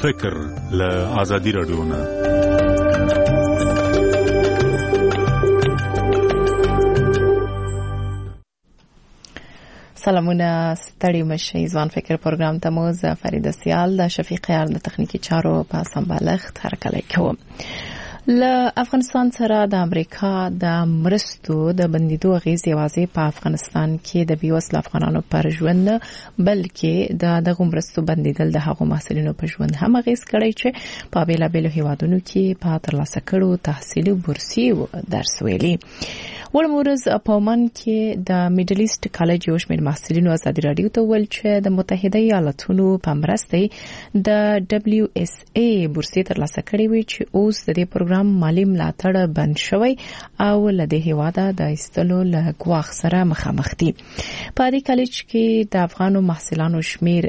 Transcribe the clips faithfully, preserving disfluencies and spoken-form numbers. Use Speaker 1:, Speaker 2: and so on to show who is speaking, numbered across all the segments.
Speaker 1: فکر له آزادي رادیو نه.
Speaker 2: سلامونه ستړي مشي ځوان فکر پروګرام ته مو زه فریده سیال د شفیق یار د تخنیکی چارو په سمبالښت هرکلی کوم. له افغانستان سره د امریکا د مرستو د بندیدو اغیز یوازې په افغانستان کې د بیوسل افغانانو پر ژوند بلکې د دغه مرستو بندیدل د هغو محصلینو په ژوند هم اغیز کړی چې په بیلابیلو هیوادونو کې په ترلاسه کړو تحصیلي بورسي درس ویلي. ولمورز په عمان کې د میډل ایست کالج یو شمېر محصلینو ازادي راډیو ته ویل چې د متحده ایالاتونو په مرسته د دبليو اس ای بورسي ترلاسه کړې وي چې اوس د دې پروګرام مالی ملاتړ بند شوی او له دې هیواده د ایستلو له ګواښ سره مخامخ دي. په دې کالج کې د افغانو محصلانو شمیر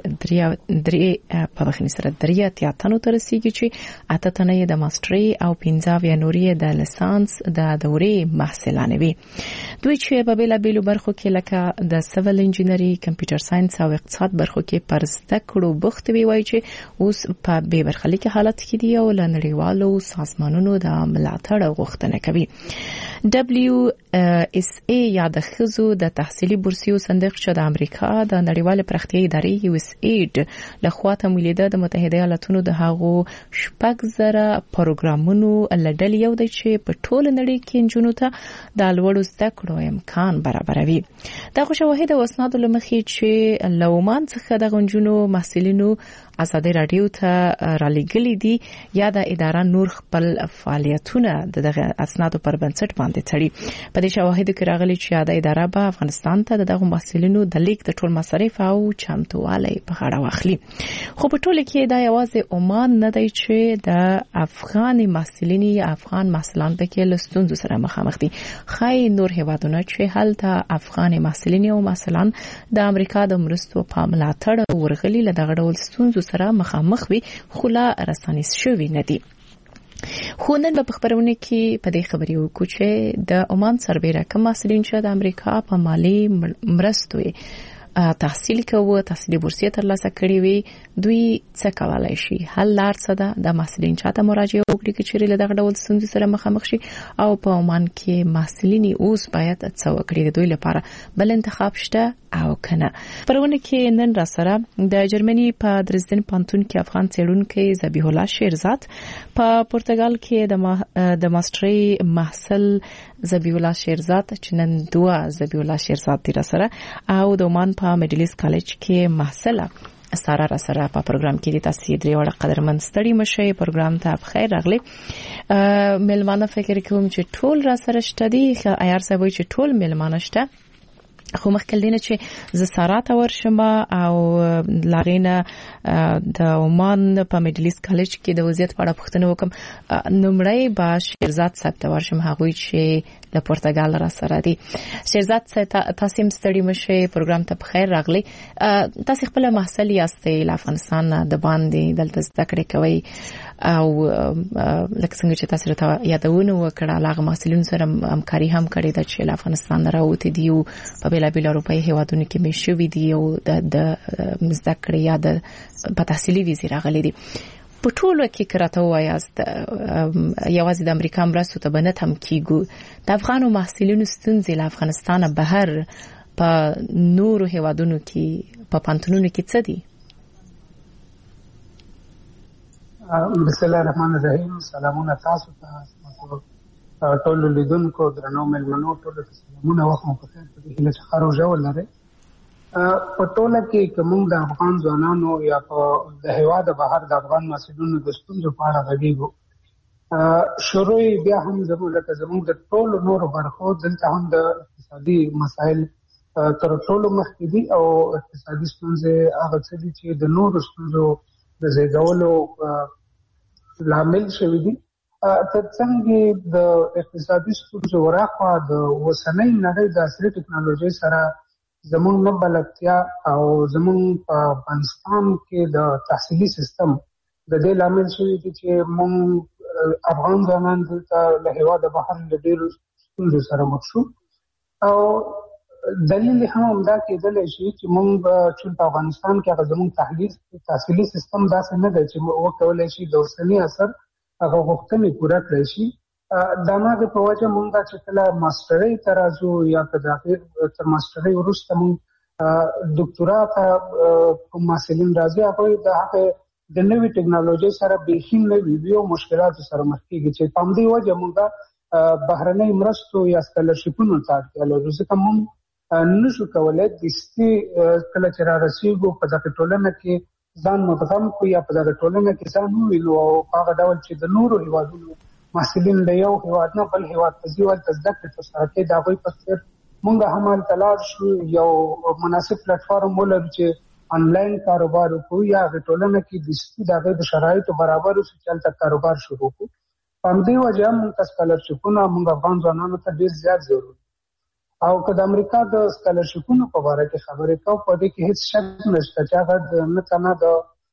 Speaker 2: درې په بخښنې سره درې اتیا تنو ته رسیږي چې اته تنه د ماستري او پنځه اویا نورې د لیسانس د دورې محصلان وي. دوی چې په بیلابیلو برخو کې لکه د سیول انجینری، کمپیوټر ساينس او اقتصاد برخو کې پر زده کړو بوخت وي، وایي چې اوس په بې برخلیک حالت کې دي او له نړیوالو سازمانونو د ملاتړ غوښتنه کوي. دبليو اس ای یا د ښځو د تحصیلي بورسیو صندوق چې د امریکا د نړیوال پراختیایي ادارې یو اس ایډ لخوا تمویلیده د متحده ایالاتونو د هغو شپږ زره پروګرامونو لړل یو دی چې په ټول نړۍ کې نجونو ته د لوړو زده کړو امکان برابروي. دا خو شواهد او اسناد لمخې چې له عمان څخه د غنجونو محصلینو ازادي راډیو ته را لېږلي دي یا د اداره نور خپل فعالیتونه د دغه اسنادو پر بنسټ باندې تړي. په دې شواهدو کې راغلي چې د اداره به افغانستان ته دغه محصلینو د لیک د ټول مصارف او چمتووالی په غاړه واخلي. خو په ټوله کې دا یوازې عمان نه دی چې د افغان محصلینو یا افغان محصلان پکې له ستونزو سره مخامخ دي. خای نور هیوادونه چې هلته افغان محصلین او محصلان د امریکا د مرستو په ملاتړ ورغلي له دغه ډول ستونزو سره مخامخ وي، خو لا رسانیز شوي نه دي. خو نن په خبرونه کې په دې خبرې وکړو چې د عمان سربېره کوم محصلین چې د امریکا په مالی مرستو تحصیل کوي، تحصیلي بورسیه ترلاسه کړې وي، دوی څه کولای شي؟ حل لار څه ده؟ د محصلین چاته مراجعه وکړي چې له دغه ډول ستونزې سره مخامخ شي او په عمان کې محصلین اوس باید څه وکړي؟ د دوی لپاره بل انتخاب شته او کنه؟ پرونه کې نن را سره د جرمني په درزدن پانتون کې افغان څېړونکي ذبیح الله شیرزاد، په پرتګال کې د د ماستري محصل ذبیح الله شیرزاد چې نن دوه ذبیح الله شیرزاد دي را سره، او د عمان په میډل ایست کالج کې محصله سارا را سره په پروګرام کې د تاسو درې وړ قدرمن ستړي مشه پروګرام ته بخیر راغلي. ملمانه فکر کوم چې ټول را سره شته دي، ایار سوي چې ټول ملمانه شته، خو مخکې دینه چې ز سارا ته ورشم او لاغینه د عمان په میډل ایست کالج کې د وضعیت په اړه پوښتنه وکم. نمړی با شیرزاد صاحب ته ورشم، هغه چې د پرتګال را سره دي. شیرزاد تاسو هم ستړي مشه پروګرام ته بخیر راغلي. تاسو خپل محصل یاستئ، افغانستان د باندې دلته زده کړې کوي او لکه څنګه چې تاسو ته یادونه وکړه لاغه محصلین سره همکاري هم کړې ده چې افغانستان راوته دی او په بیلابیل اروپایي هیوادونو کې مشوي دي او د زده کړې یا د په تحصیلي ویزې راغلي دي. په ټولو کې کراته وایاست یوازې د امریکا مرستو ته بنت هم کیږي. د افغانو محصلینو ستونزې له افغانستان بهر په نورو هیوادونو کې په پانتونونو کې څه دي؟
Speaker 3: بسم الله الرحمن الرحیم. سلامونه تاسو ته ټول لیدونکو، درنو مېلمنو، ټول ته سلامونه، وخت مو په خیر. په دې هیله چې ښه روژه ولرئ. په ټوله کې که موږ د افغان ځوانانو یا په د هېواد بهر د افغان محصلینو د ستونزو په اړه غږېږو، شروع بیا هم زموږ لکه زموږ د ټولو نورو برخو دلته هم د اقتصادي مسایل تر ټولو مخکې دي او اقتصادي ستونزې هغه څه دي چې د نورو ستونزو د زیږولو لامل شوي دي. تر څنګه د اقتصادي ستونزو وراخوا د اوسنۍ نړۍ د عصري ټکنالوژۍ سره زموږ نه بلدتیا او زموږ په افغانستان کې د تحصیلي سیستم د دې لامل شوي دي چې موږ افغان ځوانان دلته له هېواده بهر له ډېرو ستونزو سره مخ شو او دلیل هم همدا کېدلی شي چې موږ چې په افغانستان کې هغه زموږ تحلیل تحصیلي سیستم داسې نه دی چې وکولی شي د اوسني عصر هغه غوښتنې پوره کړی شي. د هماغې په وجه موږ چې کله ماسټرۍ ته راځو یا که د هغې تر ماسټرۍ وروسته موږ ډاکټورا ته کوم محصلین راځي هغوی د هغې د نوې ټکنالوژۍ سره بیخي نوي وي او مشکلاتو سره مخ کېږي چې په همدې وجه موږ بهرنۍ مرستو یا سکالرشیپونو ته اړتیا لرو ځکه موږ نشو کولی دستي کله چې را رسېږو په دغه ټولنه کې ځان مدغم کړو یا په دغه ټولنه کې ځان ووینو او په هغه ډول چې د نورو هیوادونو محصلین له یو هیواد نه بل هیواد ته ځي هلته زده کړې ترسره کوي د هغوی په څېر موږ هم هلته لاړ شو یو مناسب پلیټفارم ولرو چې آنلاین کاروبار وکړو یا هغې ټولنه کې دستي د هغې د شرایطو برابر اوسو چې هلته کاروبار شروع کړو. په همدې وجه موږ ته سکالرشیپونه موږ افغان ځوانانو ته ډېر زیات ضروري او که د امریکا د سکالرشیپونو په باره کې خبرې کوو په دې کې هېڅ شک نشته چې هغه نه تنه د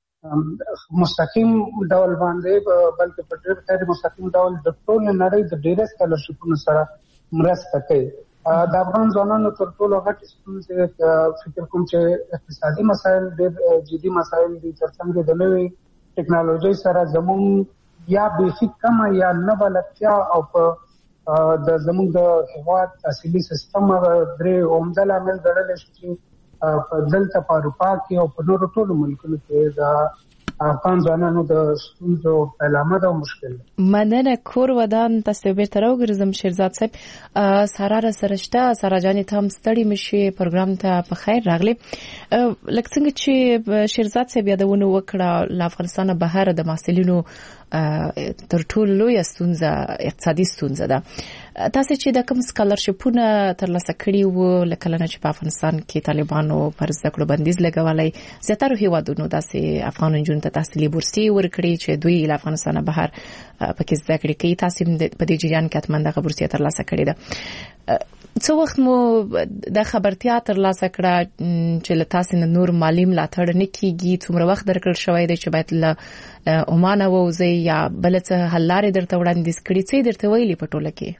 Speaker 3: مستقیم ډول باندې بلکې په ډېر غیر مستقیم ډول د ټولې نړۍ د ډېرو سکالرشیپونو سره مرسته کوي. د افغان ځوانانو تر ټولو غټې ستونزې فکر کوم چې اقتصادي مسایل ډېر جدي مسایل دي ترڅنګ د نوې ټکنالوژۍ سره زموږ یا بیخي کمه یا نه بلدتیا او په د زموږ د هیواد تحصیلي سیستم درې عمده لامل ګڼلی شي چې دلته په اروپا کې او په نورو ټولو ملکونو کې د افغان ځوانانو د ستونزو پیلامه او مشکل دی.
Speaker 2: مننه. کور ودان تاسو بیرته راوګرځم شیرزاد صاحب. سارا را سره شته. سارا جانې ته هم ستړي مشي پروګرام ته په خیر راغلی. لکه څنګه چې شیرزاد صاحب یادونه وکړه له افغانستان بهر د محصلینو تر ټولو لویه ستونزه اقتصادي ستونزه ده. تاسو چې د کوم سکالرشیپونه ترلاسه کړي وو لکه لنه چې په افغانستان کې طالبانو پر زده کړو بندیز لګولای زیاتره هیوادونو داسې افغان نجونو ته تحصیلي بورسي ورکړي چې دوی له افغانستان بهر پکې زده کړې کوي. تاسو په دې جریان کې اتمنه دغه بورسي ترلاسه کړې ده. څو وخت مو د خبرتیا ترلاسه کړه چې له تاسو نه نور مالی ملاتړ نه کیږي؟ څومره وخت درکړل شوی دی چې باید له عمان ووځئ یا بل څه حل لارې درته وړاندیز کړي؟ څه درته ویلي په ټوله کې؟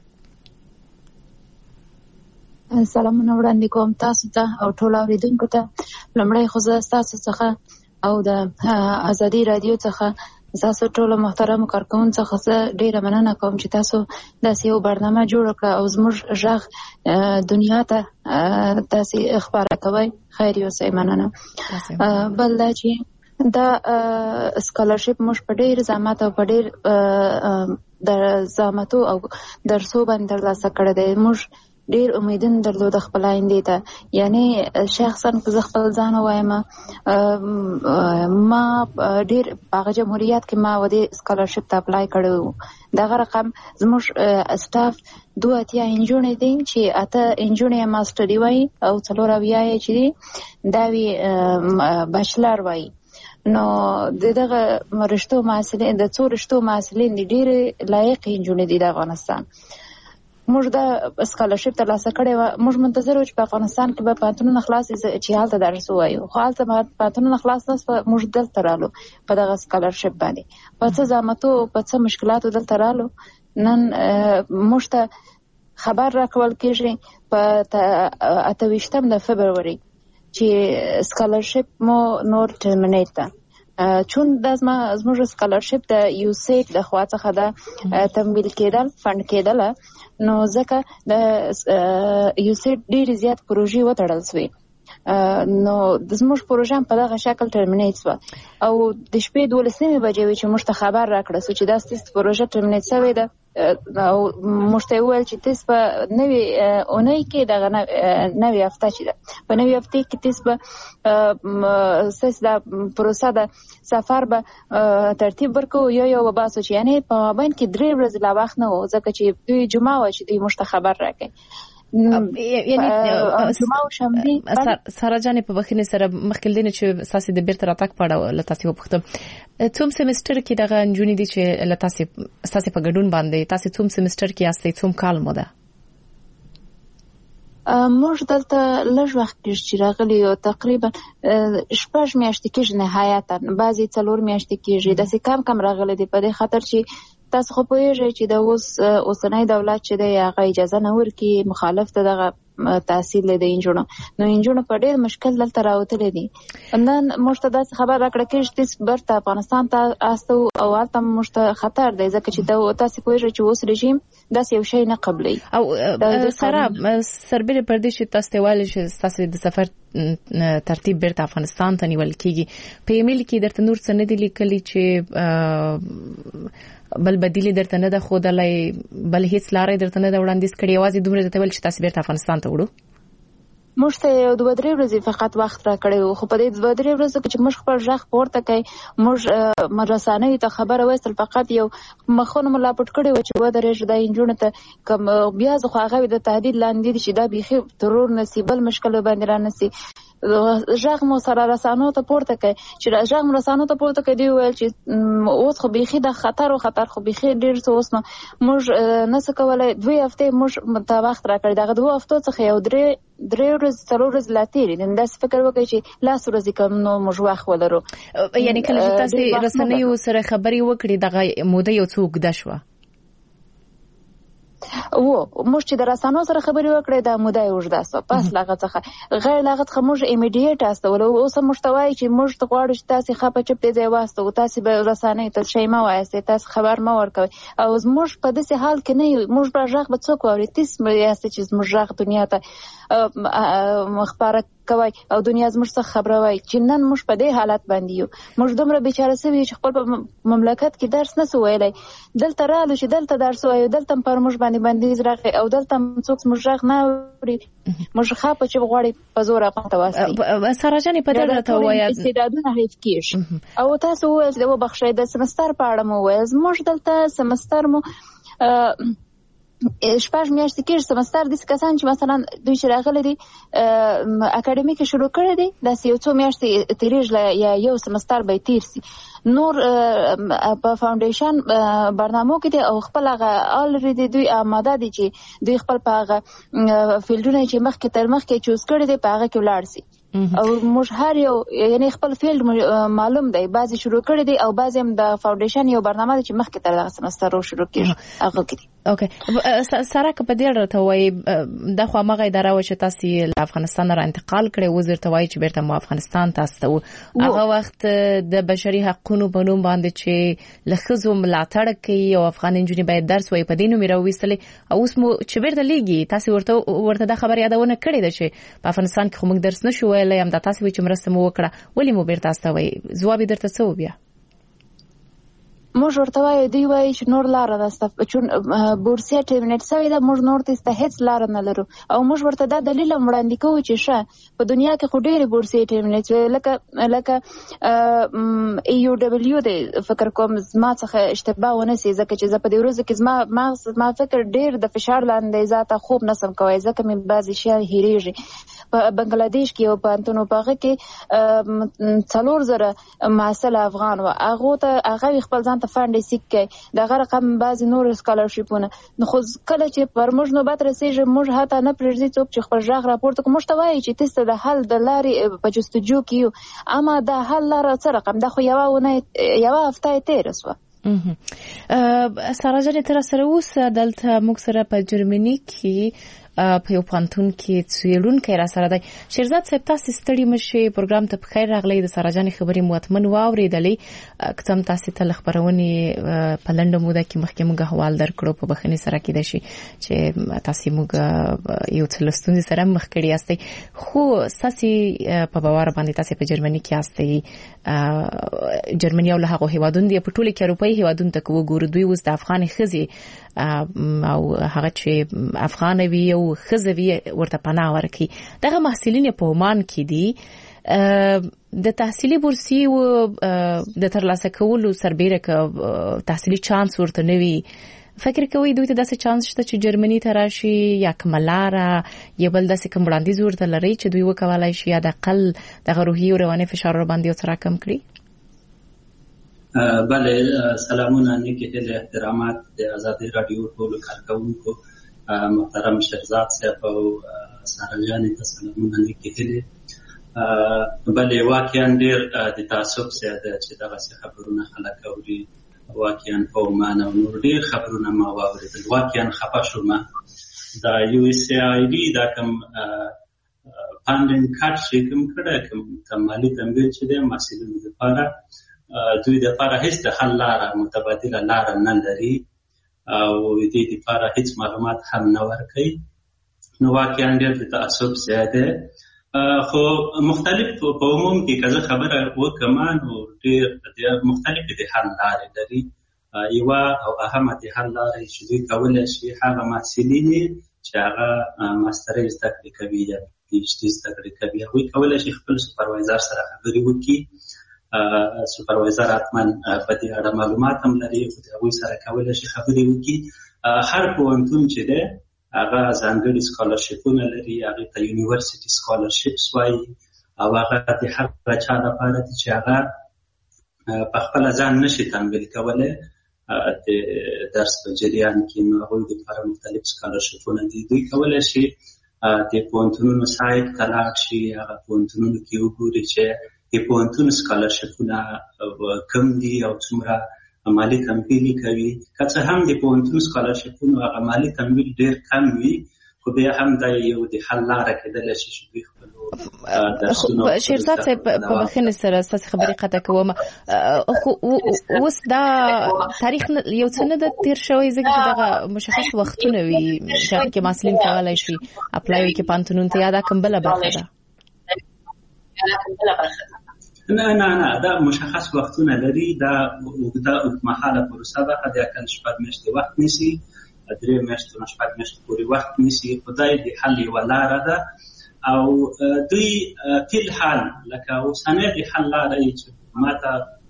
Speaker 4: سلامونه وړاندې کوم تاسو ته او ټول اوریدونکو ته. لومړی خو زه تاسو څخه او د ازادي رادیو څخه تاسو ټول محترم کارکونکو څخه ډیره مننه کوم چې تاسو داسې یو برنامه جوړ کړه او زموږ ژغ دنیا ته تاسو خبره کوي. خیر یو سي مننه. بل دا چې دا سکالرشپ موږ په ډیر زحمت او په ډیر د زحمتو او درسو باندې ترلاسه کړی دی. موږ ډیر امیدونه درلود خپل آینده ته. یعنی شخصا که زه خپل ځان وایم ما ډیر په جمهوریت کې ما ودی سکالرشپ ته اپلای کړو. دغه رقم زموږ اسټاف دوه اتیا انجونې دي چې اته انجونې ماستري وای او څلور اویا چې دي دا وی بچلر وای. نو دغه رشتو محصلین د څو رشتو محصلین ډیر لایق انجونې دي د افغانستان. موږ دا سکالرشپ ترلاسه کړې وه. موږ منتظر وو چې په افغانستان کې به پوهنتونونه خلاص چې هلته درس ووایو، خو هلته پوهنتونونه خلاص نه سوه. موږ دلته رالو په دغه سکالرشپ باندې په څه زحمتو په څه مشکلاتو دلته رالو. نن موږ ته خبر راکول کېږي په اته ویشتم د فبروري چې سکالرشپ مو نور ټرمینیټ ده. چون د زموږ سکالرشپ د یوسیټ د خوا څخه د تمویل کېدل فند کېدل، نو ځکه د یوسیټ ډېر زیات پروژې وتړل سوې. نو د زموږ پروژه په دغه شکل ټرمینیټ سوه او د شپې دولسمې بجې وې چې موږ ته خبر راکړه سو چې دا ستاسو پروژه ټرمینیټ سوې ده. او موږ ته وویل چې تاسو په نوې اونۍ کې دغه نوې هفته چې ده په نوې هفته کې تاسو به ستاسو د پروسه د سفر به ترتیب ورکړو یو یو به باسو چې یعنې په مابین کې درې ورځې لا وخت نه و ځکه چې دوی جمعه وه چې دوی موږ ته خبر راکړي.
Speaker 2: یعنی سارا جانې په بخښنې سره مخکې له دې نه چې ستاسې د بیرته راتګ په اړه له تاسې وپوښتم، څوم سیمسټر کې دغه نجونې دي چې له تاسې ستاسې په ګډون باندې تاسې څوم سیمسټر کې یاستئ، څوم کال مو ده؟
Speaker 4: موږ دلته لږ وخت کېږي چې راغلي یو، تقریبا شپږ میاشتې کېږي نهایتا، بعضې څلور میاشتې کېږي، داسې کم کم راغلي دي په دې خاطر چې تاسو خو پوهیږئ چې د اوس اوسنی دولت چې دی هغه اجازه نه ورکوي مخالف د دغه تحصیل دی د انجونو نو انجونو په ډېر مشکل دلته راوتلې دي نن موږ ته داسې خبر راکړه کې چې برته افغانستان ته استو او هلته موږ ته خطر دی ځکه چې دا تاسې پوهېږئ چې اوس رژیم داسې یو شی نه قبلوي.
Speaker 2: او ساره سربېره پر دې چې تاسو ته ویل چې ستاسو د سفر ترتیب بیرته افغانستان ته نیول کېږي په ایمیل کې درته نور څه نه دي لیکلي چې بل بدیل درته نه ده ښودلی بل هیڅ لاره درته نه ده وړاندیز کړې یوازې دومره درته ویل چې تاسو بیرته افغانستان ته وړو؟
Speaker 4: موږ ته یو دوه درې ورځې فقط وخت را کړی و خو په دې دوه درې ورځو کې چې موږ خپل غږ پورته کړی موږ رسنیو ته خبره وایستل فقط یو مخونه مو لا پټ کړی و چې ودرېږي دا نجونو ته کوم بیا زه خو هغه د تهدید لاندې دي چې دا بیخي ترور نه سي بل مشکل باندې را نه سي غږ مو سره رسنیو ته پورته کړی چې غږ مو رسنیو ته پورته کړی دی ویل چې اوس خو بیخي د خطر او خطر خو بیخي ډېر څه اوس نو موږ نه څه کولی دوی هفتې موږ ته وخت را کړی دغه دوه هفتو څخه یو درې درې ورځې څلور ورځې لا تېرې دي داسې فکر وکړئ چې لاس ورځې کم نو موږ وخت ولرو.
Speaker 2: یعنې کله چې تاسې رسنیو سره خبرې وکړې دغه موده یو څه اوږده شوه
Speaker 4: و موږ چې د رسنیو سره خبرې وکړې دا موده یې اوږده سوه پس له هغه څخه غیر له هغه څخه موږ ایمیډیټ استولو اوس هم موږ ته وایي چې موږ ته غواړو چې تاسې ښه په چپ دې ځای واستوو تاسې به رسنیو ته شی مه وایاستئ تاسې خبر مه ورکوئ او موږ په داسې حال کې نه یو موږ به غږ به څوک واوري تاسې یاستئ چې زموږ غږ دنیا ته خپاره کوي او دنیا زموږ څخه خبروي چې نن موږ په دې حالت باندې یو موږ دومره بیچاره سوي چې خپل په مملکت کې درس نه سو ویلی دلته رالو چې دلته درس وایو دلته پر موږ باندې بندیز راغی او دلته څوک زموږ غږ نه اوري موږ ښه په چې غواړي په زور افغان ته واستوي.
Speaker 2: ساره جانې په دې راته ووایه
Speaker 4: استعدادونه حیف کېږي او تاسو وویل چې وبخښئ د سمستر په اړه مو وویل زموږ دلته سمستر مو شپږ میاشتې کېږي سمستر داسې کسان چې مثلا دوی چې راغلي دي اکاډمي کې شروع کړی دی داسې یو څو میاشتې تېرېږي یا یو سمستر به یې تېر سي نور په فاونډیشن برنامو کې دي او خپل هغه الریډي دوی آماده دي چې دوی خپل په هغه فیلډونه چې مخکې تر مخکې چوز کړي دي په هغه کې ولاړ سي او موږ هر یو یعنی خپل فیلډ معلوم دی بعضې شروع کړي دي او بعضې هم د فاونډیشن یو برنامه ده چې مخکې تر دغه سمستر شروع کېږي هغه کې دي.
Speaker 2: اوکې ساره که په دې اړه ته وایي دا خو هماغه اداره وه چې تاسې له افغانستان نه را انتقال کړی اوس درته وایي چې بېرته مو افغانستان ته استوو هغه وخت د بشري حقونو په نوم باندې چې له ښځو ملاتړ کوي او افغان نجونې باید درس وایي په دې نوم یې راوویستلې او اوس مو چې بېرته لیږي تاسې ورته ورته دا خبره یادونه کړې ده چې په افغانستان کې خو موږ درس نه شو ویلی همدا تاسې وایي چې مرسته مو وکړه ولې مو بېرته استوئ ځواب یې درته څه و بیا؟
Speaker 4: موږ ورته وایو دوی وایي چې نور لاره نشته چون بورسیه ټرمینیټ شوې ده موږ نور ته هیڅ لاره نه لرو او موږ ورته دا دلیل هم وړاندې کوو چې ښه په دنیا کې خو ډېرې بورسیې ټرمینیټ شوې لکه لکه ای یو ډبلیو دی فکر کوم زما څخه اشتباه ونه سي ځکه چې زه په دې ورځو کې زما مغز زما فکر ډېر د فشار لاندې ذاته خوب نسم کوی ځکه مې بعضې شیان هېرېږي په بنګلادیش کې یو پوهنتون په هغه کې څلور زره محصل افغان وه هغو ته هغه خپل ځان ته فنډ سیک کوي دغه رقم بعضې نور سکالرشیپونه نو خو کله چې پر موږ نوبت رسېږي موږ حتی نه پرېږدي څوک چې خپل غږ راپورته کړو موږ ته وایي چې تاسو د حل د لارې په جستجو کې یو اما د حل لاره څه رقم دا خو یوه اونۍ یوه هفته یې تېره سوه.
Speaker 2: ساره جانې ته راسره اوسه دلته موږ سره په جرمني کې په یو پوهنتون کې څېړونکی راسره دی. شیرزاد صاحب تاسې ستړي مه شئ پروګرام ته په خیر راغلی د ساره جانې خبرې مو حتمن واورېدلې که څه هم تاسې ته له خپرونې په لنډه موده کې مخکې موږ احوال درکړو په بښنې سره کیدای شي چې تاسې موږ یو څه له ستونزې سره مخ کړي یاستئ خو ستاسې په باور باندې تاسې په جرمني کې یاستئ جرمني یو له هغو هېوادونو دی په ټولو کې اروپایي هېوادونو ته که وګورو دوی اوس د افغانې ښځې او هغه چې افغانه وي او ښځه وي ورته پناه ورکړي دغه محصلین په عمان کې دي د تحصیلي بورسي د ترلاسه کولو سربیره که تحصیلي چانس ورته نه وي فکر کوئ دوی ته داسې چانس شته چې جرمني ته راشي یا کومه لاره یا بل داسې کوم وړاندیز ورته لرئ چې دوی وکولای شي یا د اقل دغه روحي او رواني فشار ورباندې یو څه راکم کړي؟
Speaker 5: بله سلامونه نیکی هیله احترامات د ازادي راډیو ټولو کارکوونکو محترم شهزاد صاحب او ساره جانې ته سلامونه نیکی هیله بله واقعا ډېر د تعصب ځای ده چې دغسې خبرونه خلک اوري واقعا په عمان او نور ډېر خبرونه ما واورېدل واقعا خفه شوم دا یو اس ای ډي دا کوم فاندینګ کټ چې کوم کړه کوم مالي تمویل چې د محصلینو لپاره دوی د لپاره هیڅ د حل لاره متبادله لاره نه لري او د دې لپاره هیڅ معلومات هم نه ورکوي. نو واقعا ډېر د تعصب زیاده خو مختلف په عموم کې که زه خبره وکړم نو ډېر مختلف د حل لارې لري. یوه او اهمه د حل لارې چې دوی کولی شي هغه محصلین چې هغه ماسترۍ زده کړې کوي یا پي ایچ ډي زده کړې کوي هغوی کولی شي خپل سوپروایزر سره خبرې وکړي. سوپروایزر حتما په دې اړه معلومات هم لري خو د هغوی سره کولی شي خبرې وکړي. هر پوهنتون چې دی هغه ځانګړي سکالرشپونه لري، هغې ته یونیورسټي سکالرشپس وایي او هغه د هغه چا لپاره دي چې هغه په خپله ځان نشي تمویل کولی د درس په جریان کې. نو هغوی دپاره مختلف سکالرشپونه دي. دوی کولی شي د پوهنتونونو سایټ ته لاړ شي، هغه پوهنتونونو کې وګوري چې د پوهنتون سکالرشپونه کم دي او څومره مالي تمویل کوي. که څه هم د پوهنتون سکالرشپونو هغه مالي تمویل ډېر کم وي خو بیا هم دا یو د حل لاره کېدلی شي چې دوی خپلو درسونو.
Speaker 2: شیرزاد صاحب په بخښنې سره ستاسې خبرې قطع کوم، خو اوس دا تاریخ یو څه نه ده تېر شوی ځکه چې دغه مشخص وختونه وي چې هغې کې محصلین کولی شي اپلای وکړي پوهنتونونو ته، یا دا کوم بله برخه ده؟
Speaker 5: نه نه نه دا مشخص وختونه لري. دا اوږده اوږدمهاله پروسه ده. د اقل شپږ میاشتې وخت نیسي، درې میاشتې نه شپږ میاشتې پورې وخت نیسي. خو دا د حل یوه لاره ده او دوی فی الحال لکه اوسنۍ د حل لاره چې ما ته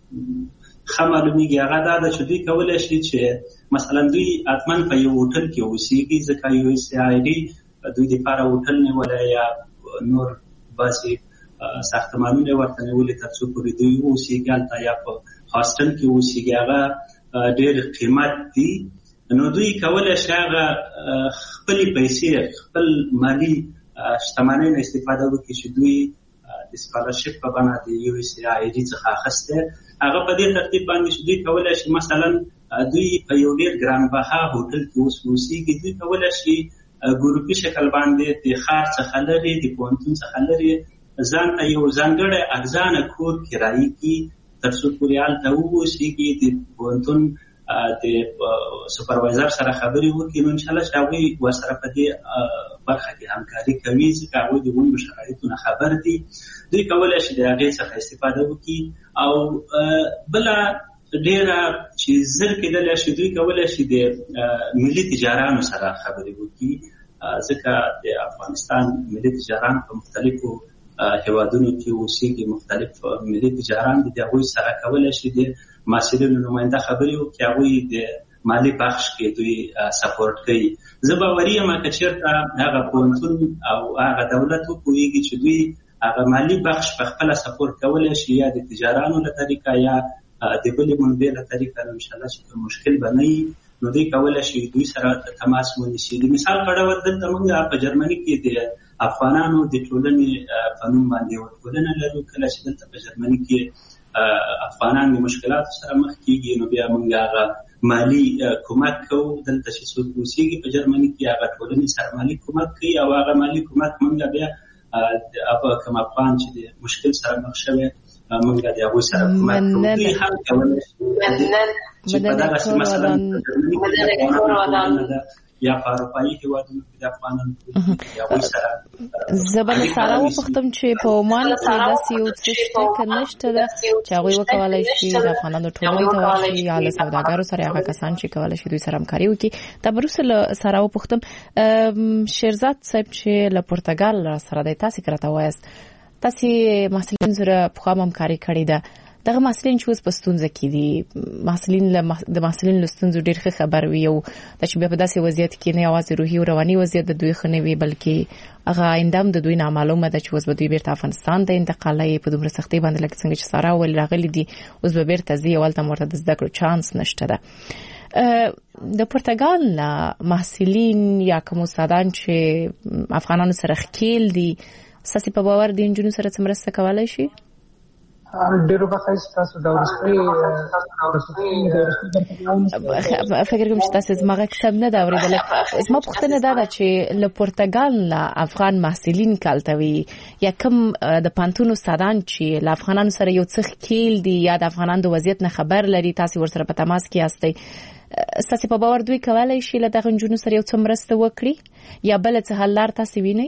Speaker 5: ښه معلومېږي هغه دا ده چې دوی کولی شي چې مثلا دوی حتما په یو هوټل کې اوسېږي ځکه یو اس ای ډي دوی دپاره هوټل نیولی یا نور بعضې ساختمانونه ورته نیولي تر څو پورې دوی واوسېږي هلته یا په هاسټل کې واوسېږي. هغه ډېر قیمت دي. نو دوی کولی شي هغه خپلې پیسې خپل مالي شتمنۍ نه استفاده وکړي چې دوی د سکالرشپ په بڼه د یو اس ای ډي څخه اخیستی. هغه په دې ترتیب باندې چې دوی کولی شي مثلا دوی په یو ډېر ګرانبها هوټل کې اوس اوسېږي، دوی کولی شي ګروپي شکل باندې د ښار څخه لرې د پوهنتون څخه لرې ځان ته یو ځانګړی ارزانه کور کرایي کړي تر څو پورې هلته واوسېږي، د پوهنتون د سوپروایزر سره خبرې وکړي. نو انشاءالله چې هغوی ورسره په دې برخه کې همکاري کوي ځکه هغوی د غونډو شرایطو نه خبر دي. دوی کولی شي د هغې څخه استفاده وکړي. او بله ډېره چې زر کېدلی شي دوی کولی شي د ملي تجارانو سره خبرې وکړي ځکه د افغانستان ملي تجاران په مختلفو هیوادونو کې اوسېږي، مختلف ملي تجاران دي. د هغوی سره کولی شي د محصلینو نماینده خبرې وکړي، هغوی د مالي بخش کې دوی سپورټ کوي. زه باوري یم که چېرته هغه پوهنتون او هغه دولت وپوهېږي چې دوی هغه مالي بخش په خپله سپورټ کولی شي یا د تجارانو له طریقه یا د بلې منبع له طریقه، نو انشاءالله چې مشکل به نه وي. نو دوی کولی شي دوی سره تماس ونیسي. د مثال په ډول دلته موږ په جرمني کې د افغانانو د ټولنې په نوم باندې یوه ټولنه لرو. کله چې دلته په جرمني کې افغانان د مشکلاتو سره مخ کېږي نو بیا موږ هغه مالي کومک کوو. دلته چې څوک اوسېږي په جرمني کې هغه ټولنې سره مالي کومک کوي او هغه مالي کومک موږ بیا کوم افغان چې د مشکل سره مخ شوی موږ د هغوی سره کومک کوو. دوی هم کولی شي چې په دغسې مثلا یا په اروپایي هېوادونو کې د افغانانو هغوی سره
Speaker 2: زه به له ساره وپوښتم چې په عمان کې داسې یو څه شته که نشته ده چې هغوی وکولی شي د افغانانو ټولنې ته ورشي یا له سوداګرو سره هغه کسان چې کولی شي دوی سره همکاري وکړي. دا به وروسته له ساره وپوښتم. شیرزاد صاحب چې له پرتګال سره دی، تاسې که راته وایاست تاسې محصلینو سره پخوا هم همکاري کړې ده، دغه محصلین چې اوس په ستونزه کې دي، محصلین د محصلین له ستونزو ډېر ښه خبر وي او دا چې بیا په داسې وضعیت کې نه یوازې روحي او رواني وضعیت د دوی ښه نه وي بلکې هغه آینده هم د دوی نامعلومه ده چې اوس به دوی بیرته افغانستان ته انتقالوي په دومره سختۍ باندې لکه څنګه چې ساره وویل راغلي دي، اوس به بیرته ځي او هلته هم ورته د زده کړو چانس نشته ده. د پرتګال نه محصلین یا کوم استادان چې افغانانو سره ښکیل دي ستاسې په باور د نجونو سره څه مرسته کولی شي؟
Speaker 3: ډیرو بخښه تاسو دا ورسته
Speaker 2: فکر کوم چې تاسو زما کتاب نه دا اوریدل. زما پوښتنه دا ده چې له پرتګال نه افغان محصلین کالتوي یا کوم د پانتون استادان چې له افغانانو سره یو څه کېل دي یا د افغانانو د وضعیت نه خبر لري، تاسو ورسره په تماس کې یاستئ، تاسو په باور دوی کولای شي له دغه جنونو سره یو څه مرسته وکړي یا بل څه حل لار تاسو وینئ؟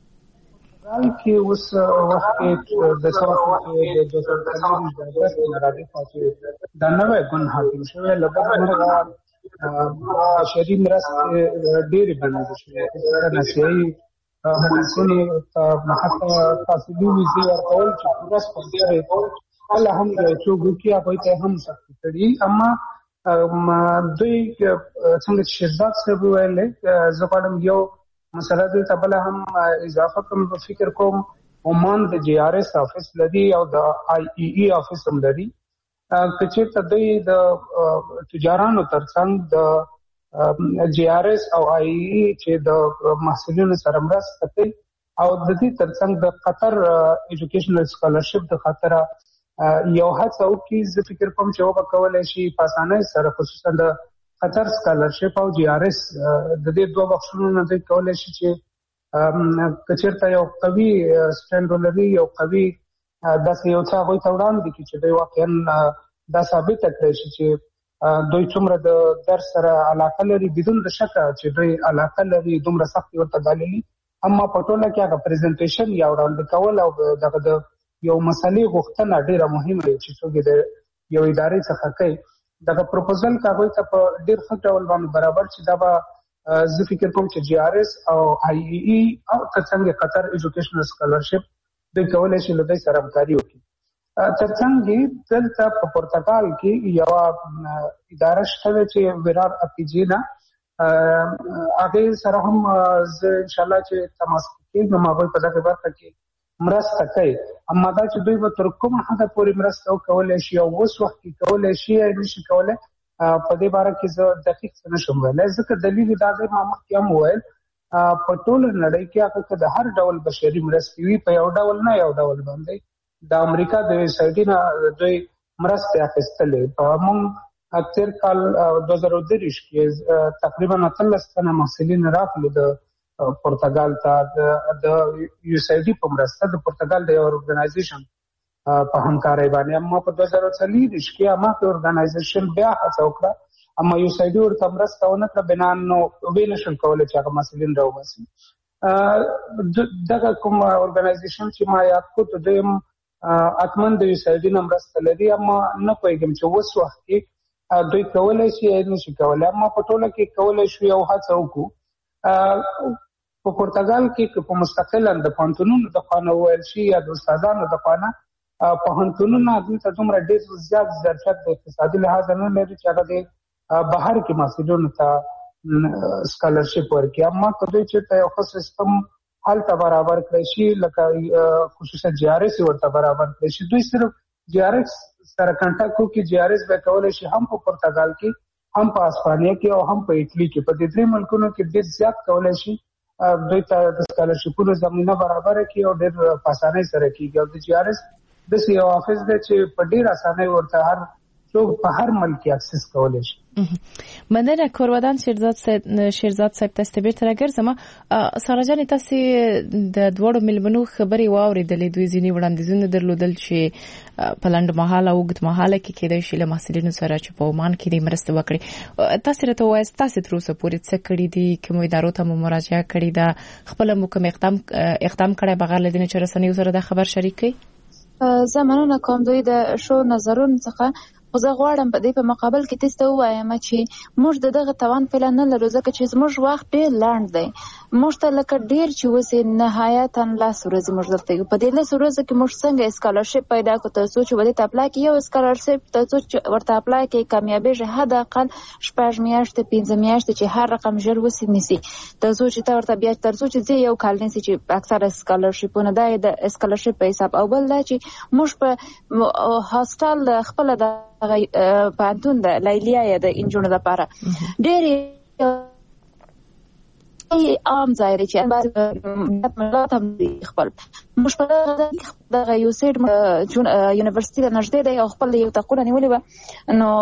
Speaker 3: کې اوس وخت کې د سره کې د دوستانو د دغه راځي چې د نوې ګون حاکم شوی لږه مرغه بشري مرسته ډېرې باندې شوی د نسایي مونږونی حتی تاسو ویزه ورکول چې پوره سپورټي الله هم چې ګوکیا په ته هم سخت کړي، اما دوی څنګه شهزاد صاحب ویل زپاړم یو مسله د تبله هم اضافه کوم فکر کوم عمان د جی آر ایس افیس لري او د آی ای ای افیس هم لري، چې تدوی د تجارانو ترڅنګ د جی آر ایس او آی ای ای چې د محصلینو سره مرسته کوي او د دې ترڅنګ د قطر ایجوکیشنل سکالرشپ د خاطر یو هڅه وکړي. زه فکر کوم چې وکولای شي په اسانۍ سره خصوصا د قطر سکالرشپ او جی آر ایس د دې دوه بخښونو نه دوی کولای شي چې کچېرته یو قوي سټینډ ولري، یو قوي داسې یو څه هغوی ته وړاندې کړي چې دوی واقعا دا ثابته کړی شي چې دوی څومره د درس سره علاقه لري، بدون د شکه چې دوی علاقه لري، دومره سختي ورته ډاللي، اما په ټوله کې هغه پریزنټیشن یا وړاندې کول او دغه د یو مسلې غوښتنه ډېره مهمه ده چې څوک د یو ادارې څخه کوي. دغه پروپوزل کاغوی ته په ډېر ښه ډول باندې برابر چې دا به زه فکر کوم چې جی آر ایس او آی ای ای او ترڅنګ قطر ایجوکیشنل سکالرشپ دوی کولی شي له دوی سره همکاري وکړي. ترڅنګ دلته په پرتګال کې یوه اداره شته چې ویرار اپیجینا، هغې سره هم زه انشاءالله چې تماس کېږم، هغوی په دغه برخه کې مرسته کوي، اما دا چې دوی به تر کومه حده پورې مرسته وکولی شي او اوس وخت کې کولی شي یا نشي کولی په دې باره کې زه دقیق څه نشم ویلی، ځکه دلیل دا دی ما مخکې هم وویل په ټوله نړۍ کې هغه که د هر ډول بشري مرستې وي په یو ډول نه یو ډول باندې د امریکا د یوې سایډې نه دوی مرستې اخیستلې. موږ تېر کال دوه زره دېرش کې تقریبا اتلس تنه محصلین راغلي د پرتګال ته د یو ایس آی ډي په مرسته د پرتګال د یو ارګنایزیشن په همکارۍ باندې، اما په دوه زره څلوېښت کې هماغه ارګنایزیشن بیا هڅه وکړه، اما یو ایس آی ډي ورته مرسته ونه کړه، بنا نو ویې نشول کولی چې هغه محصلین راوباسي. دغه کوم ارګنایزیشن چې ما یاد کړو د دوی هم حتما د یو ایس آی ډي نه مرسته لري، اما نه پوهېږم چې اوس وخت کې دوی کولی شي یا نشي کولی، اما په ټوله کې کولی شو یو هڅه وکړو. په پرتګال کې په مستقلا د پوهنتونونو د خوا نه وویل شي یا د استادانو د خوا نه پوهنتونونه دلته دومره ډېر زیات ظرفیت د اقتصادي لحاظه نه لري چې هغه د بهر کې محصلینو ته سکالرشپ ورکړي، اما که دوی چېرته یو ښه سیستم هلته برابر کړی شي، لکه خصوصا جی آر ایس ورته برابر کړی شي، دوی صرف جی آر ایس سره کنټاکټ وکړي، جی آر ایس به کولی شي هم په پرتګال کې، هم په اسپانیا کې او هم په ایټلي کې، په دې درې ملکونو کې ډېر زیات کولی شي دوی ته د سکالرشپونو زمینه برابره کړي او ډېر په اسانۍ سره کېږي. او د جی آر ایس داسې یو آفس دی چې په ډېر اسانۍ ورته هر څوک په هر ملک کې اکسس کولی شي.
Speaker 2: مننه کورودان شیرزاد صاحب. شیرزاد صاحب تاسو ته بیرته راګرځم. ساره جان تاسو د دوړو ملمنو خبري واوریدلې، دوی ځینې وړاندیزونه درلودل چې په لنډ مهاله او اوږد مهاله کې کېدای شي له محصلینو سره چې په عمان کې د مرسته وکړي. تاسو راته وایي تاسو تر اوسه پورې څه کړي دي، کوم ادارو ته مو مراجعه کړې ده، خپل مو کوم اقدام اقدام کړی بغیر له دې چې رسنیو سره د خبر شریک کړي؟
Speaker 4: زه مننه کوم دوی د شو نظرونو څخه، خو زه غواړم په دې په مقابل کې تاسو ته ووایم چې موږ د دغه توان فعلا نه لرو، ځکه چې زموږ وخت ډېر لنډ دی. موږ ته لکه ډېر چې اوس نهایتا لس ورځې موږ دلته یو، په دې لس ورځو کې موږ څنګه اسکالرشپ پیدا کړو تر څو چې ودې ته اپلای کړي، یو اسکالرشپ تر څو چې ورته اپلای کړي کامیابېږي حد اقل شپږ میاشتې پنځه میاشتې چې هر رقم ژر وسي نیسي، تر څو چې ته ورته بیا تر څو چې زه یو کال نیسي چې اکثره اسکالرشپونه دا د اسکالرشپ په حساب، او بل دا چې موږ په هاستل خپله د پانتون د لیلیا یا د انجونو لپاره ډېر عام ځای دی چې بعض ملت هم خپل موږ په دغه یو سیټ یونیورسيټي ته نږدې دی او خپل یو تقونه نیولې وه نو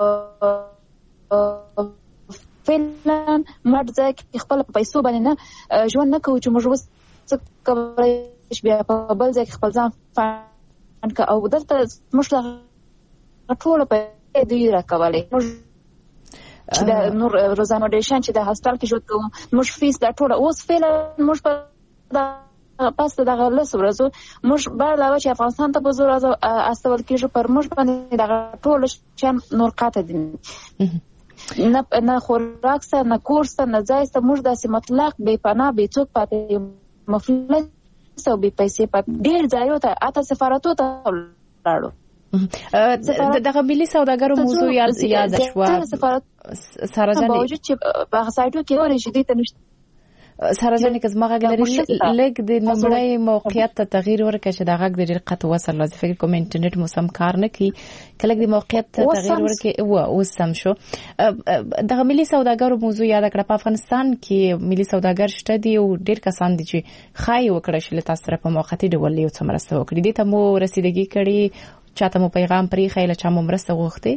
Speaker 4: فعلا مټ ځای کې خپل په پیسو باندې نه ژوند نه کوو چې موږ اوس څه کولی شو بیا په بل ځای کې خپل ځان فنډ کړو او دلته موږ دغه ټوله پیسې دوی راکولې چې د نور روزانه ډیشن چې د هاسټل کې ژوند کوو موږ فیس دا ټوله اوس فعلا موږ په پس دغه لس ورځو موږ به علاوه چې افغانستان ته په زور استول کېږو پر موږ باندې دغه ټوله شیان نور قاطع دي نه نه خوراک سته نه کور سته نه ځای سته موږ داسې مطلق بې پناه بې څوک پاتې مفلس او بې پیسې پاتې ډېر ځایو ته اته سفارتو ته ولاړو
Speaker 2: دغه ملي سوداګرو موضوع یاد یاد شوه ساره جان
Speaker 4: باوجود چې هغه سایټو کې اوري چې دې ته نشته
Speaker 2: ساره جان که زما غږ لري لږ د لومړی موقعیت ته تغییر ورکړه چې د غږ د ډېر قطع وصل لازم فکر کوم انټرنیټ مو سم کار نه کوي کله د موقعیت ته تغییر ورکړي و اوس سم شو دغه ملي سوداګرو موضوع یاد کړه په افغانستان کې ملي سوداګر شته دي او ډېر کسان دي چې خای وکړه چې له تاسو سره په موقتي ډول یو څه مرسته وکړي دې ته مو رسیدګي کړي چاته مو پیغام پرې خیله چا مو مرسته غوښتي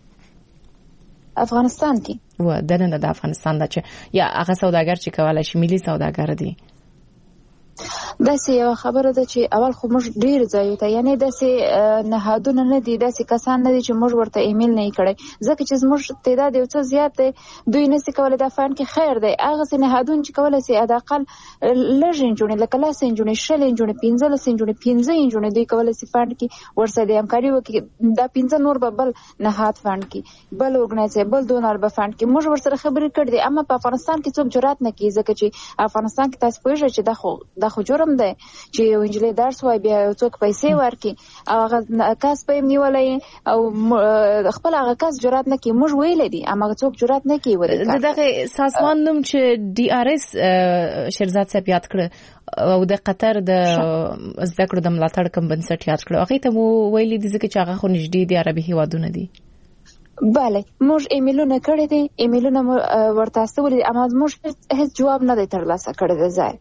Speaker 4: افغانستان کې
Speaker 2: و دنه د افغانستان د چې یا هغه سوداګر چې کولای شي ملي سوداګر دي
Speaker 4: داسې یو خبره ده چې اول خو موږ ډیر ځایو ته یعنی داسې نهادونه نه دي داسې کسان نه دي چې موږ ورته ایمیل نه کړی ځکه چې موږ تعداد یو څه زیات دی دوی نشي کولای دا فن کې خیر دی هغه سي نهادونه چې کولای سي اداقل لږ انجونې لکه لاس انجونې شل انجونې پنځه لاس انجونې پنځه انجونې دوی کولای سي فن کې ورسره د همکاري وکړي دا پنځه نور به بل نهاد فن کې بل اورګنایزیشن بل ډونر به فن کې موږ ورسره خبرې کړې دي اما په افغانستان کې څوک جرأت نه کوي ځکه چې افغانستان کې تاسو پوهیږئ چې دا خو دا خو جرم دی چې یو انجلۍ درس وای بیا څوک پیسې ورکړي او هغه کس به یې نیولی او خپل هغه کس جرأت نه کوي موږ ویلی دي اما څوک جرأت نه کوي
Speaker 2: د دغه سازمان نوم چې ډي آر اس شیرزاد صاحب یاد کړه او د قطر د زده کړو د ملاتړ کم بنسټ یاد کړو هغې ته مو ویلي دي ځکه چې هغه خو نږدې د عربي هیوادونه دي
Speaker 4: بله موږ ایمیلونه کړي دي ایمیلونه ورته استولي دي اما موږ هیڅ جواب نه دی ترلاسه کړی د ځای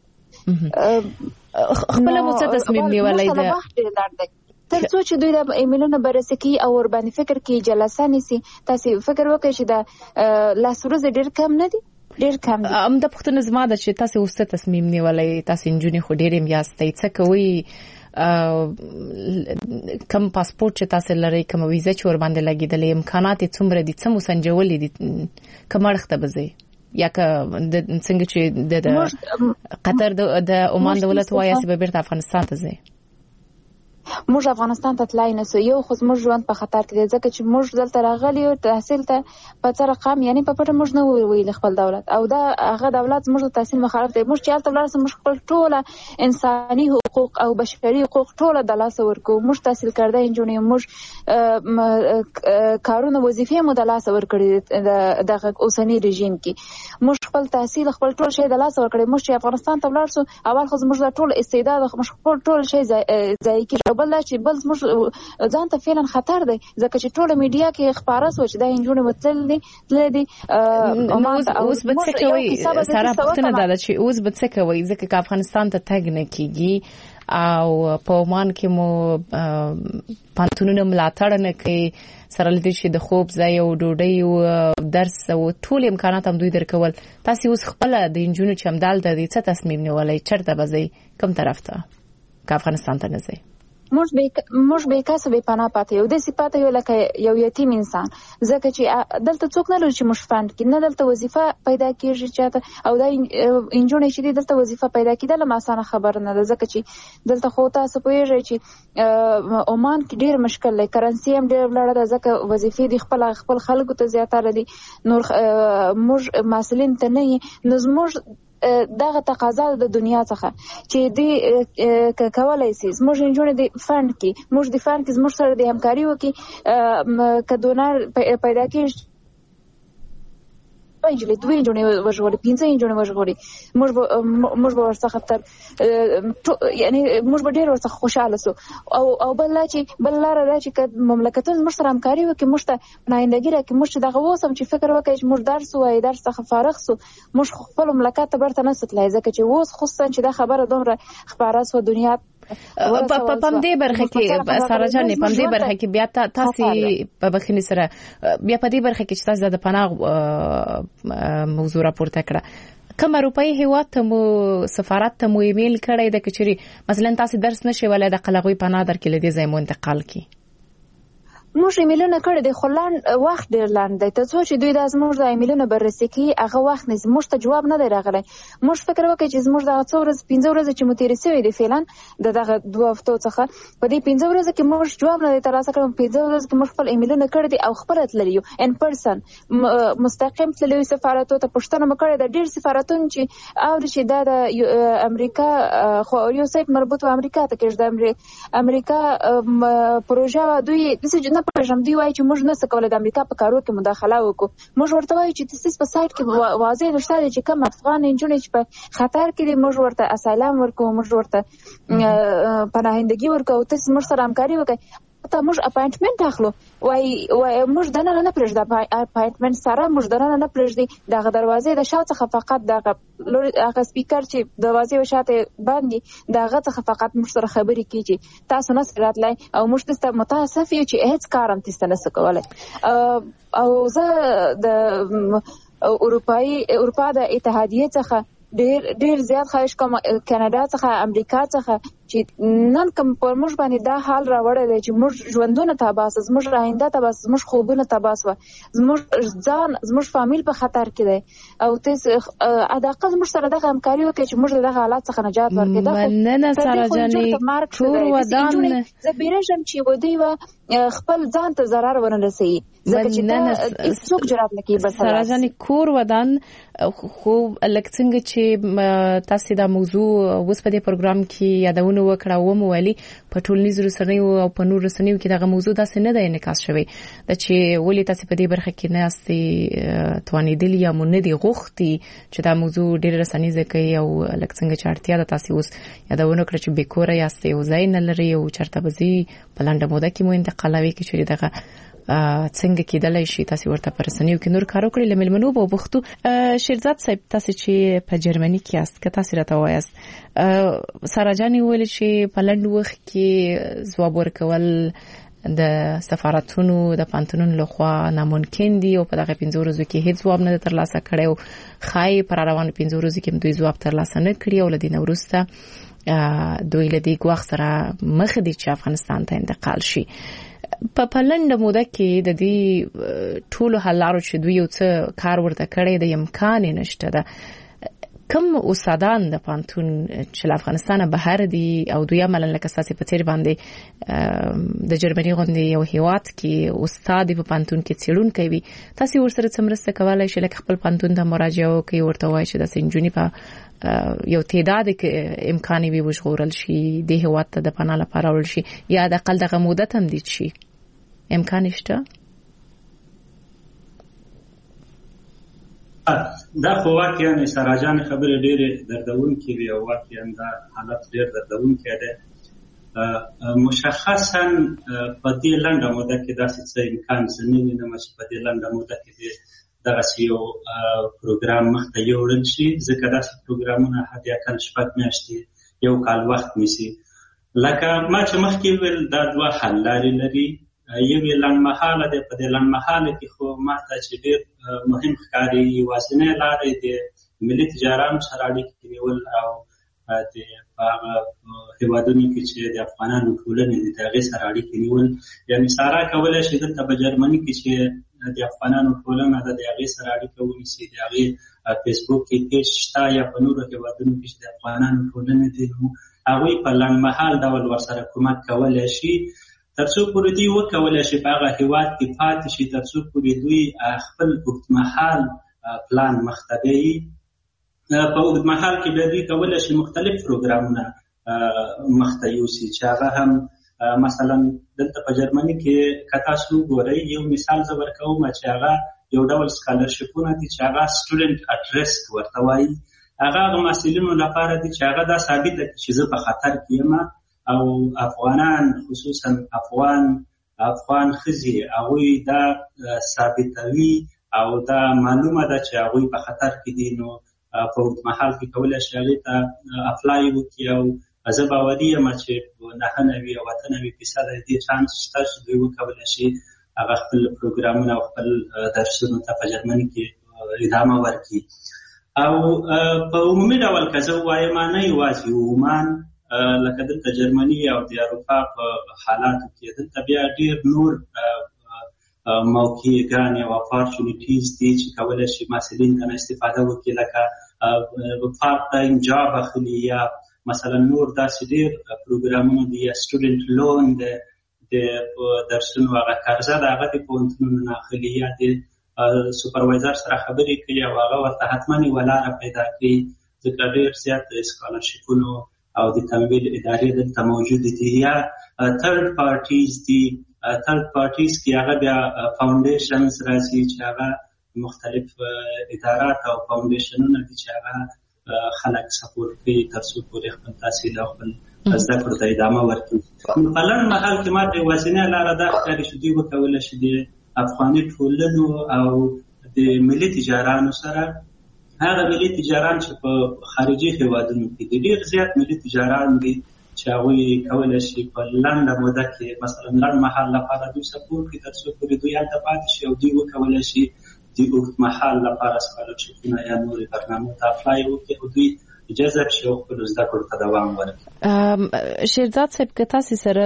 Speaker 2: خپل مو څه تصمیم نیولای دی
Speaker 4: تر څو چې دوی د ایمیلونو بررسي کوي او ور باندې فکر کوي جلسه نیسي تاسو فکر وکړئ چې دا لاس ورځې ډېر کم نه دي ډېر کم دي
Speaker 2: ام د پښتون زما د چې تاسو اوس تصمیم نیولای تاسو انجونی خو ډېر میاستئ څه کوي کم پاسپورت چې تاسو لري کوم ویزه چې ور باندې لګیدلې امکانات څومره دي څه مو سنجولې دي کوم اړخ ته بځي یا که څنګه چې د قطر د عمان دولت وایي چې به بیرته افغانستان ته ځي
Speaker 4: موږ افغانستان ته تلای نه سو یو خو موږ ژوند په خطر کې دی ځکه چې موږ دلته راغلي یو تحصیل ته په څه رقم یعنی په پټه موږ نه ویل خپل دولت او دا هغه دولت موږ د تحصیل مخالف دی موږ چې هلته ولاړ سو موږ خپل ټوله انساني حقوق او بشري حقوق ټوله د لاسه ورکو موږ تحصیل کرده انجونې موږ کارونه وظیفې مو د لاسه ورکړي دغه اوسني رژیم کې موږ خپل تحصیل خپل ټول شی د لاسه ورکړي موږ چې افغانستان ته ولاړ سو اول خو موږ د ټول استعداد موږ خپل ټول شی ځای کې بل چې بل موږ ځان ته فعلا خطر دی ځکه چې ټوله میډیا کې خبره سو چې دا انجونې متل دي تل دي
Speaker 2: اوس به څه کوي سره پښتنه دا چې اوس به څه کوي ځکه چې افغانستان ته تګ نه کیږي او په عمان کې مو پانتونونه ملاتړ نه کوي سره لدې چې د خوب ځای او ډوډۍ او درس او ټول امکانات هم دوی درکول تاسو اوس خپل د انجونو چې همدال د دې څه تصمیم نیولای چرته بځي کوم طرف ته که افغانستان ته نه ځي
Speaker 4: موږ به موږ به کسب به پناه پاتې یو د صفات یو لکه یو یتیم انسان ځکه چې دلته څوک نه لري چې موږ فند کې نه دلته وظیفه پیدا کیږي چاته او دا انجونې چې دلته وظیفه پیدا کیدل ما اسانه خبر نه ده ځکه چې دلته خو تاسو پوهیږئ چې عمان کې ډیر مشکل دی کرنسي هم ډیر لړه ده ځکه وظیفې د خپل خپل خلکو ته زیاتره دي نور موږ مسؤلین ته نه نو موږ دغه تقاضا د دنیا څخه چې دی کولای شي موږ انجونې د فند کې موږ د فند کې موږ سره د همکاري وکړي ک دونر پیدا کیږي انجلې دوه انجونې وژغوري پنځه انجونې وژغوري موږ موږ به ورڅخه تر یعنی موږ به ډېر ورڅخه خوشاله سو او او بل لا چې بل لاره دا چې مملکتونه موږ سره همکاري وکړي موږ ته نایندګي راکړي موږ چې دغه اوس هم چې فکر وکړي چې موږ درس ووایو درس څخه فارغ سو موږ خپل مملکت ته برته نه ستلای ځکه چې اوس خصوصا چې دا خبره دومره خبره سو دنیا
Speaker 2: په پم دې برخه کې ساره جان پم دې برخه کې بیا تاسو په بخښنې سره بیا په دې برخه کې چې تاسو د پناه موضوع راپورته کړه کوم اروپאי هیواد ته مو سفارت ته مو ایمیل کړی د کچري مثلا تاسو درس نشي ولې د قلغوي پناه درکې لدی ځای مو انتقال کی
Speaker 4: موږ ایمیلونه کړی د خلان وخت ډیر لاند دی ته څو چې دوی د زموږ د ایمیلونو بررسي کوي هغه وخت نه زموږ ته جواب نه دی راغلی موږ فکر وکړو چې زموږ د څو ورځې پنځه ورځې چې مو تیرې شوې دي فعلا د دغه دوه هفتو څخه په دې پنځه ورځې کې موږ جواب نه دی ترلاسه کړو پنځه ورځې کې موږ خپل ایمیلونه کړی دي او خبره تللی یو ان پرسن مستقیم تللی سفارتونو ته پوښتنه وکړه د ډیر سفارتونو چې او چې د امریکا خو یو سایت مربوط و امریکا ته کې د امریکا پروژه دوی د نه پرېږم دی وایي چې موږ نه څه کولای د امریکا په کارو کې مداخله وکړو موږ ورته وایو چې تاسو په سایت کې واضح نشته چې کوم افغان انجونې چې په خطر کې دي موږ ورته اسایلم ورکو موږ ورته پناهندګي ورکو تاسو موږ سره همکاري وکړئ ته موږ اپاینټمنټ اخلو وای وای موږ دنه نه پرېږده اپاینټمنټ سره موږ دنه نه پرېږدي دغه دروازې د شاته څخه فقط دغه هغه سپیکر چې دروازې وشاته باندې دغه څخه فقط موږ سره خبرې کیږي تاسو نه سره راتلای او موږ تاسو متاسف یو چې هیڅ کارم تاسو نه سکولای او زه د اروپאי اروپا د اتحادیه څخه ډیر ډیر زیات خواهش کوم کاناډا څخه امریکا څخه چې نن کوم پر موږ باندې دا حال راوړی دی چې موږ ژوندونه تباس زموږ آینده تباس زموږ خوبونه تباس و زموږ ځان زموږ فامیل په خطر کې دی او تاسو اداقه زموږ سره دغه همکاري وکړي چې موږ دغه حالات څخه نجات ورکړو دا
Speaker 2: مننه ساره جانې ټول ودان
Speaker 4: زه بیرېږم چې ودی و خپل ځان ته ضرر ونه رسي ځکه چې دا څوک جرأت نه کوي بس
Speaker 2: ساره جانې کور ودان خو لکه چې تاسو دا موضوع اوس په دې پروګرام کې یادونه وکړه و مو ویلي په ټولنیزو رسنیو او په نور رسنیو کې دغه موضوع داسې نه دی انعکاس شوی د چې ولې تاسو په دې برخه کې نه استي توانیدل یا مونږ نه دی غوښتي چې دا موضوع ډېر رسنیزه کوي او لکه څنګه چې اړتیا ده تاسو اوس یادونه کړی چې بیکوره یاستئ او ځای نه لري او چرته بزي په لنډه موده کې مو انتقالوي کې چې دغه څنګه کېدلای شي تاسو ورته پرسنیو کې نور کار وکړي لملمنو به وبختو شیرزاد صاحب تاسو چې په جرمني کې است که تاسو راته وایاست ساره جانې ویل چې په لنډ وخت کې ځواب ورکول د سفارتونو د پانتونونو لخوا ناممکن دي او په دغه پنځه ورځو کې هیڅ ځواب نه ترلاسه کړي او خای پر روان پنځه ورځو کې دوی ځواب ترلاسه نه کړي او لدی نورسته دوی لدی ګواخ سره مخ دي چې افغانستان ته انتقال شي په پلند موده کې د دې ټولو حلارو چې دوی یو څه کار ورته کړی د امکان نشته ده کوم استادان د پانتون چې افغانستان بهر دي او دوی عملاً لکه اساسي په تیر باندې د جرمني غونډې یو هیواد کې استاد په پانتون کې څېړون کوي تاسو ورسره څمرسته کولای شئ لکه خپل پانتون ته مراجعه وکړئ ورته وایي چې د سنجونی په یو تعداد کې امکان وي وژغورل شي د هیواد ته د پناه لپاره ورل شي یا د اقل دغه موده تمدید شي امکان شته
Speaker 5: دا خو واقعا ساره جان خبره ډېره دردونکې وي او واقعا دا حالت ډېر دردونکی دی مشخصا په دې لنډه موده کې داسې څه امکان زه نه وینم چې په دې لنډه موده کې دغسې یو پروګرام مخته یوړل شي ځکه داسې پروګرامونه حداقل شپږ میاشتې یو کال وخت نیسي لکه ما چې مخکې ویل دا دوه حل لارې لري یو یې لنډمهاله دی په دې لنډمهاله کې خو ما ته چې ډېر مهم ښکاري یوازینۍ لاره یې د ملي تجارانو سره اړیکې نیول او د هغه هېوادونو کې چې د افغانانو ټولنې دي د هغې سره اړیکې نیول یعنې ساره کولی شي دلته په جرمني کې چې د افغانانو ټولنه ده د هغې سره اړیکه ونیسي د هغې فیسبوک کې پیج شته یا په نورو هېوادونو کې چې د افغانانو ټولنې دي نو هغوی په لنډمهال ډول ورسره کومک کولی شي تر څو پورې دوی وکولی شي په هغه هېواد کې پاتې شي تر څو پورې دوی خپل اوږدمهال پلان مخته بیایي په اوږدمهال کې بیا دوی کولی شي مختلف پروګرامونه مخته یوسي چې هغه هم مثلا دلته په جرمني کې که تاسو وګورئ یو مثال زه ورکوم چې هغه یو ډول سکالرشپونه دي چې هغه سټوډنټ اټ ریسک ورته وایي. هغه هغه محصلینو لپاره دي چې هغه دا ثابته کړي چې زه په خطر کې یم، او افغانان خصوصا افغان افغان ښځې هغوی دا ثابتوي او دا معلومه ده چې هغوی په خطر کې دي، نو په اوږد مهال کې کولی شي هغې ته اپلای وکړي. او زه باوري یم چې نهه نوي او اته نوي فیصده دې چانس شته چې دوی وکولی شي هغه خپل پروګرامونه او خپل درسونو ته په جرمني کې ادامه ورکړي. او په عمومي ډول که زه ووایم نه یوازې عمان، لکه دلته جرمني او د اروپا په حالاتو کې دلته بیا ډېر نور موقعګانې او اپارچونیټیز دي چې کولی شي محصلین ته استفاده وکړي، لکه پارت ټایم جاب اخلي، یا مثلا نور داسې ډېر پروګرامونه دي، یا سټوډنټ لون د درسونو هغه قرضه د هغه د پوهنتونونو نه اخلي، یا د سوپروایزر سره خبرې کوي او هغه ورته حتما یوه لاره پیدا کوي، ځکه ډېر زیات سکالرشپونو او د تمویل ادارې دلته موجودې دي. یا تھرډ پارټیز دي، تھرډ پارټیز کې هغه بیا فاونډیشنز راځي چې هغه مختلف ادارات او فاونډیشنونه دي چې هغه خلک سپورټ کوي تر څو پورې خپل تحصیل او خپل زده کړو ته ادامه ورکړي. په لنډ مهال کې ما ته یوازینۍ لاره دا ښکاري چې دوی وکولی شي د افغاني ټولنو او د ملي تجارانو سره، هغه ملي تجاران چې په خارجي هېوادونو کې دي، ډېر زیات ملي تجاران دي چې هغوی کولی شي په لنډه موده کې مثلا لنډ مهال لپاره دوی سپورټ کړي تر څو پورې دوی هلته پاتې شي او دوی وکولی شي د اوږد مهال لپاره سکالرشپونه یا نورې برنامو ته اپلای وکړي او دوی جذب شي او خپلو زده کړو ته دوام ورکړي.
Speaker 2: شیرزاد صاحب که تاسې سره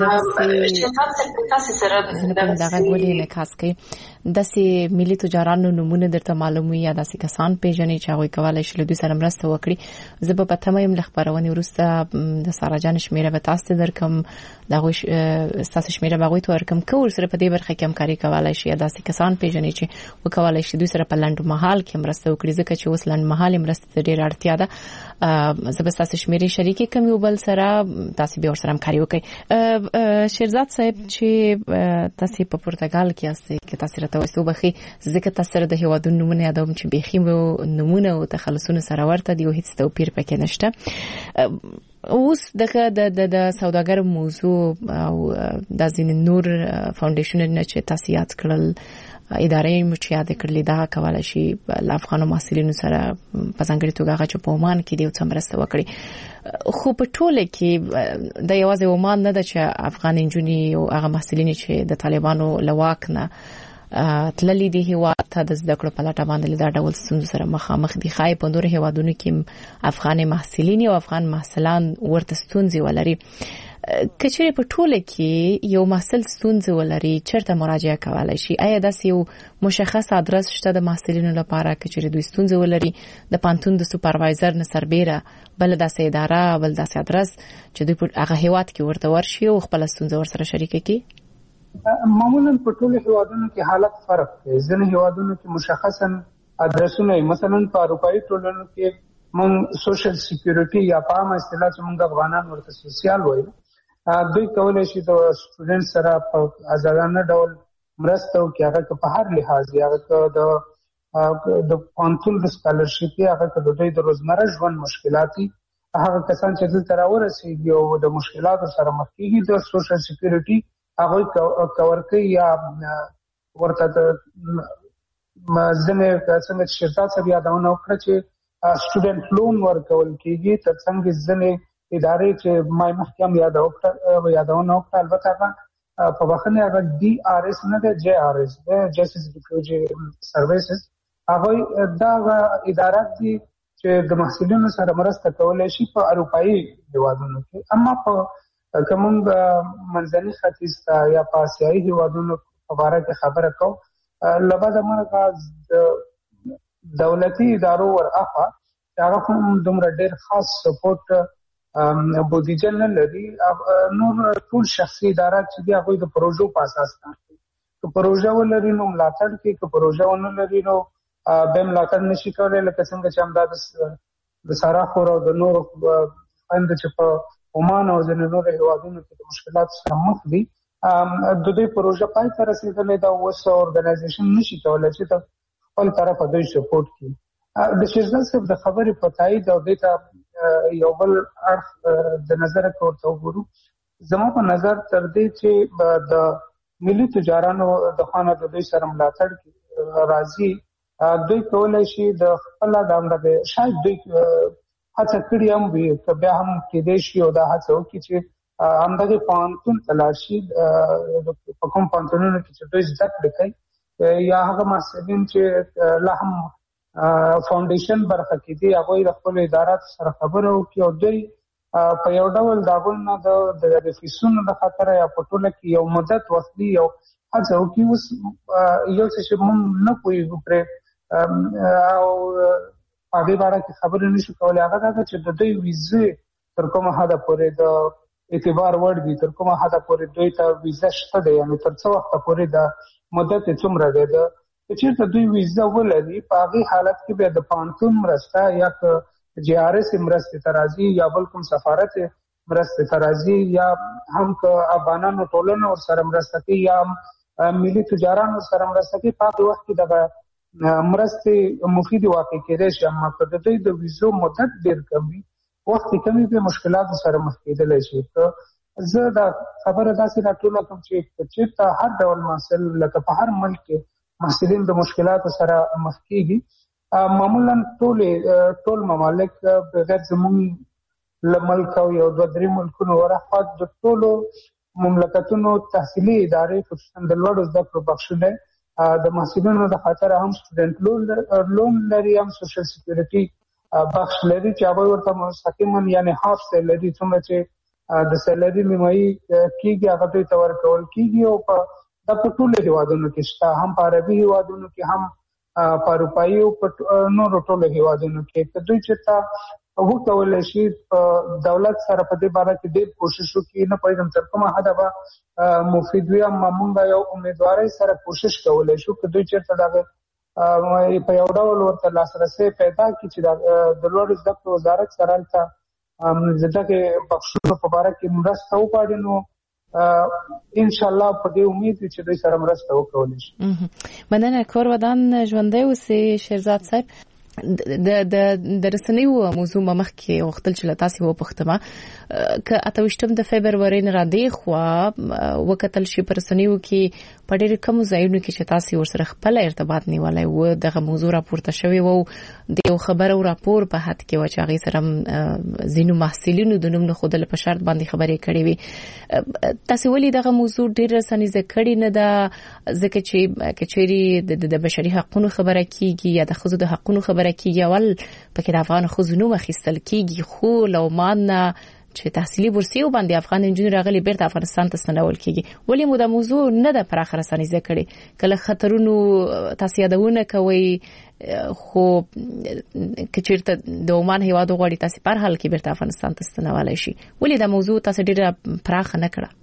Speaker 2: دغه ولې انعکاس کوي داسې ملي تجارانو نومونه درته معلوم وي یا داسې کسان پېژنئ چې هغوی کولی شي له دوی سره مرسته وکړي؟ زه به په تمه یم له خپرونې وروسته د سارا جان شمېره به تاسو ته درکړم، د هغوی ستاسو شمېره به هغوی ته ورکړم که ورسره په دې برخه کې همکاري کولی شي یا داسې کسان پېژنئ چې وکولی شي دوی سره په لنډ مهال کې مرسته وکړي، ځکه چې اوس لنډ مهالې مرستې ته ډېره اړتیا ده. زه به ستاسو شمېرې شریکې کړم یو بل سره، تاسې بیا ورسره همکاري وکړئ. شیرزاد صاحب چې تاسې په پرتګال کې یاستئ، که تاسې راته وایئ وبخښئ ځکه تاسو سره د هېوادونو نومونه یادوم چې بیخي نومونه او تخلصونه سره ورته دي او هېڅ توپیر پکې نشته. اوس دغه د سوداګر موضوع او دا ځینې نور فاونډیشنونه چې تاسې یاد کړل، ادارې مو چې یاد کړلې، دا کولی شي له افغانو محصلینو سره په ځانګړې توګه هغه چې په عمان کې دي یو څه مرسته وکړي. خو په ټوله کې د یوازې عمان نه ده چې افغان نجونې او هغه محصلینې چې د طالبانو له واک نه تللي دي هېواد ته د زده کړو په لټه باندې له دا ډول ستونزو سره مخامخ دي. ښایي په نورو هېوادونو کې افغان محصلین او افغان محصلان ورته ستونزې ولري. که چېرې په ټوله کې یو محصل ستونزې ولري چېرته مراجعه کولی شي؟ آیا داسې یو مشخص ادرس شته د محصلینو لپاره که چېرې دوی ستونزې ولري د پوهنتون د سوپروایزر نه سربیره بل داسې اداره بل داسې ادرس چې دوی په هغه هېواد کې ورته ورشي او خپله ستونزه ورسره شریکه کړي؟
Speaker 3: معمولا په ټولو هېوادونو کې حالت فرق دی. ځینې هېوادونو کې مشخصا ادرسونه مثلا په اروپایي ټولنو کې مونږ سوشل سکیورټي یا په عامه اصطلاح چې مونږ افغانان ورته سوسیال وایو، دوی کولی شي د سټوډنټ سره په ازادانه ډول مرسته وکړي، هغه که په هر لحاظ وي، هغه که د د پوهنتون د سکالرشپ وي، هغه که د دوی د روزمره ژوند مشکلات وي. هغه کسان چې دلته راورسېږي او د مشکلاتو سره مخ کېږي د سوشل سکیورټي هغوی کور کوي یا ورته د ځینې څنګه چې شیرزاد صاحب یادونه وکړه چې سټوډنټ لون ورکول کېږي، تر څنګ ځینې ادارې چې ما مخکې هم یادونه وکړه، البته هغه په بخښنې هغه ډي آر ایس نه ده، جے آر ایس ده، جسټس ریفیوجي سروسز. هغوی دا ادارات دي چې د محصلینو سره مرسته کولی شي په اروپایي هېوادونو کې. اما په که موږ منځني ختیځ ته یا په اسیایي هېوادونو په باره کې خبره کوو، له بده مرغه د دولتي ادارو ورهاخوا هغه هم دومره ډېر خاص سپورټ بودیجه نه لري. نور ټول شخصي ادارات چې دي هغوی د پروژو په اساس کار کوي. که پروژه ولري نو ملاتړ کوي، که پروژه ونه لري نو به ملاتړ نشي کولی. لکه څنګه چې همدا د سارا خور او د نورو خویندو چې په عمان او ځینې نورو هېوادونو کې د مشکلاتو سره مخ دي، د دوی پروژه پای ته رسېدلې ده. اوس ارګنایزیشن نشي کولی چې د خپل طرفه دوی سپورټ کړي. د شیرزاد صاحب د خبرې په تایید او دې ته یو بل اړخ د نظره کې ورته وګورو. زما په نظر تر دې چې د ملي تجارانو د خوا نه د دوی سره ملاتړ راځي، دوی کولی شي د خپله د همدغه شاید دوی هڅه کړې هم وي، که بیا هم کېدای شي او دا هڅه وکړي چې همدغه پوهنتون ته لاړ شي، په کوم پوهنتونونو کې چې دوی زده کړې کوي، یا هغه محصلین چې لا هم فاونډیشن برخه کې دي هغوی د خپلو اداراتو سره خبره وکړي او دوی په یو ډول د هغوی نه د فیسونو د خاطره یا په ټوله کې یو مدت وخلي یو هڅه وکړي. اوس یو څه چې موږ نه پوهېږو پرې او په هغې باره کې خبرې نشو کولی، هغه دا ده چې د دوی ویزې تر کومه حده پورې د اعتبار وړ دي، تر کومه حده پورې دوی ته ویزه شته ده، یعنې تر څه وخته پورې د مدت یې څومره دی. د چېرته دوی ویزه ولري په هغې حالت کې بیا د پوهنتون مرسته یا که جی آر ایس مرستې ته راځي یا بل کوم سفارت مرستې ته راځي یا هم که افغانانو ټولنه ورسره مرسته کوي یا هم ملي تجاران ورسره مرسته کوي، په هغې وخت کې دغه مرستې مفیدې واقع کېدای شي. اما که د دوی د ویزو مدت ډېر کم وي، وخت یې کم وي، بیا مشکلاتو سره مخ کېدلی شي. زه دا خبره داسې راټوله کړم چې چېرته هر ډول محصل لکه په هر ملک کې محصلین د مشکلاتو سره مخ کېږي. معمولا ټولې ټول ممالک بغیر زموږ له ملک او یو دوه درې ملکونو ورهخوا د ټولو مملکتونو تحصیلي ادارې خصوصا د لوړو زده کړو بخشونه د محصلینو د خاطره هم سټوډنټ لون لري، هم سوشل سکیورټي بخش لري چې هغوی ورته مستقیما یعنې هاف سیلري څومره چې د سیلري نیمایي کېږي هغه دوی ته ورکول کېږي. او په دا په ټولو هېوادونو کې شته، هم په عربي هېوادونو کې، هم په اروپایي او په نورو ټولو هېوادونو کې. که دوی چېرته وکولی شي په دولت سره په دې باره کې ډېر کوشش وکړي، نه پوهېږم تر کومه حده به مفید وي، اما موږ یو امیدوارۍ سره کوشش کولی شو که دوی چېرته دغه په یو ډول ورته لاسرسی پیدا کړي چې د لوړو زده کړو وزارت سره هلته د دغې بخشونو په باره کې مرسته وغواړي، نو انشاءالله په دې امید وي چې دوی سره مرسته وکولی شي.
Speaker 2: مننه. کور ودان ژوندی اوسې شیرزاد صاحب. د د د رسنیو موضوع مخکې وختل چې له تاسې وپوښتمه که اته ویشتم د فبرورۍ نه راندې خوا وکتل شي په رسنیو کې په ډېرو کمو ځایونو کې چې تاسې ورسره خپله ارتباط نیولی و، دغه موضوع راپورته شوې و، د یو خبر او راپور په حد کې و چې هغې سره ځینو محصلینو د نوم نه ښودلو په شرط باندې خبرې کړې وې. تاسې ولې دغه موضوع ډېر رسنیزه کړې نه ده؟ ځکه چې که چیرې د بشري حقونو خبره کېږي یا د ښځو د حقونو خبره کېږي، اول پکې د افغان ښځو نوم اخیستل کېږي، خو له عمان نه چې تحصیلي بورسیو باندې افغان نجونې راغلي بیرته افغانستان ته ستنول کېږي. ولې مو دا موضوع نه ده پراخه رسنیزه کړې؟ کله خطرونو تاسې یادونه کوئ، خو که چېرته د عمان هېواد وغواړي تاسې په هر حال کې بیرته افغانستان ته ستنولی شي، ولې دا موضوع تاسې ډېره پراخه نه کړه؟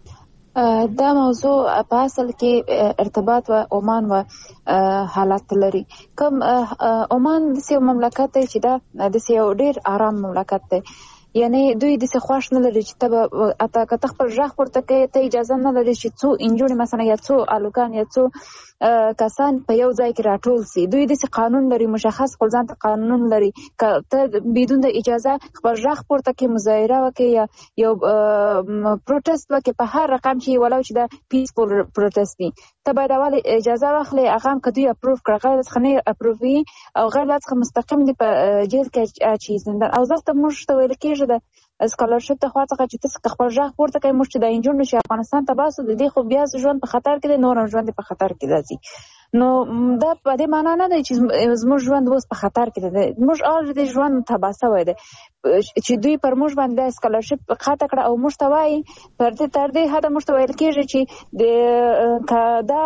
Speaker 4: دا موضوع په اصل کې ارتباط و عمان و حالات لري. کوم عمان د سیو مملکت دی چې دا د سیو ډیر آرام مملکت دی، یعنی دوی د څه خوښ نه لري چې ته اته که خپل ژغ پورته کوي ته اجازه نه لري چې څو انجونې مثلا یا څو الوکان یا څو کسان په یو ځای کې راټول سي. دوی د څه قانون لري، مشخص خپل ځان ته قانون لري، که ته بدون د اجازه خپل ژغ پورته کوي، مظاهره وکړي یا یو پروتست وکړي په هر رقم چې ولو چې دا پیسفول پروتست وي، ته باید اول اجازه واخلې. هغه هم که دوی اپروف کړه، غیر څخه نه اپروف وي او غیر څخه مستقیم دی په جیل کې اچي زندان. او دلته موږ ته ویل کېږي د اسکالرشپ ته خوا څخه چې تاسو خپل ژغ پورته کوئ، موږ چې د انجونو چې افغانستان ته باسو د دې خو بیا ژوند په خطر کې دی، نور ژوند په خطر کې دی. نو دا په دې معنا نه دی چې زموږ ژوند اوس په خطر کې دی، موږ الریډي ژوند تباه شوی دی چې دوی پر موږ باندې اسکالرشپ قطع کړه. او موږ ته وایي تر دې تر دې حده موږ ته ویل کېږي چې د دا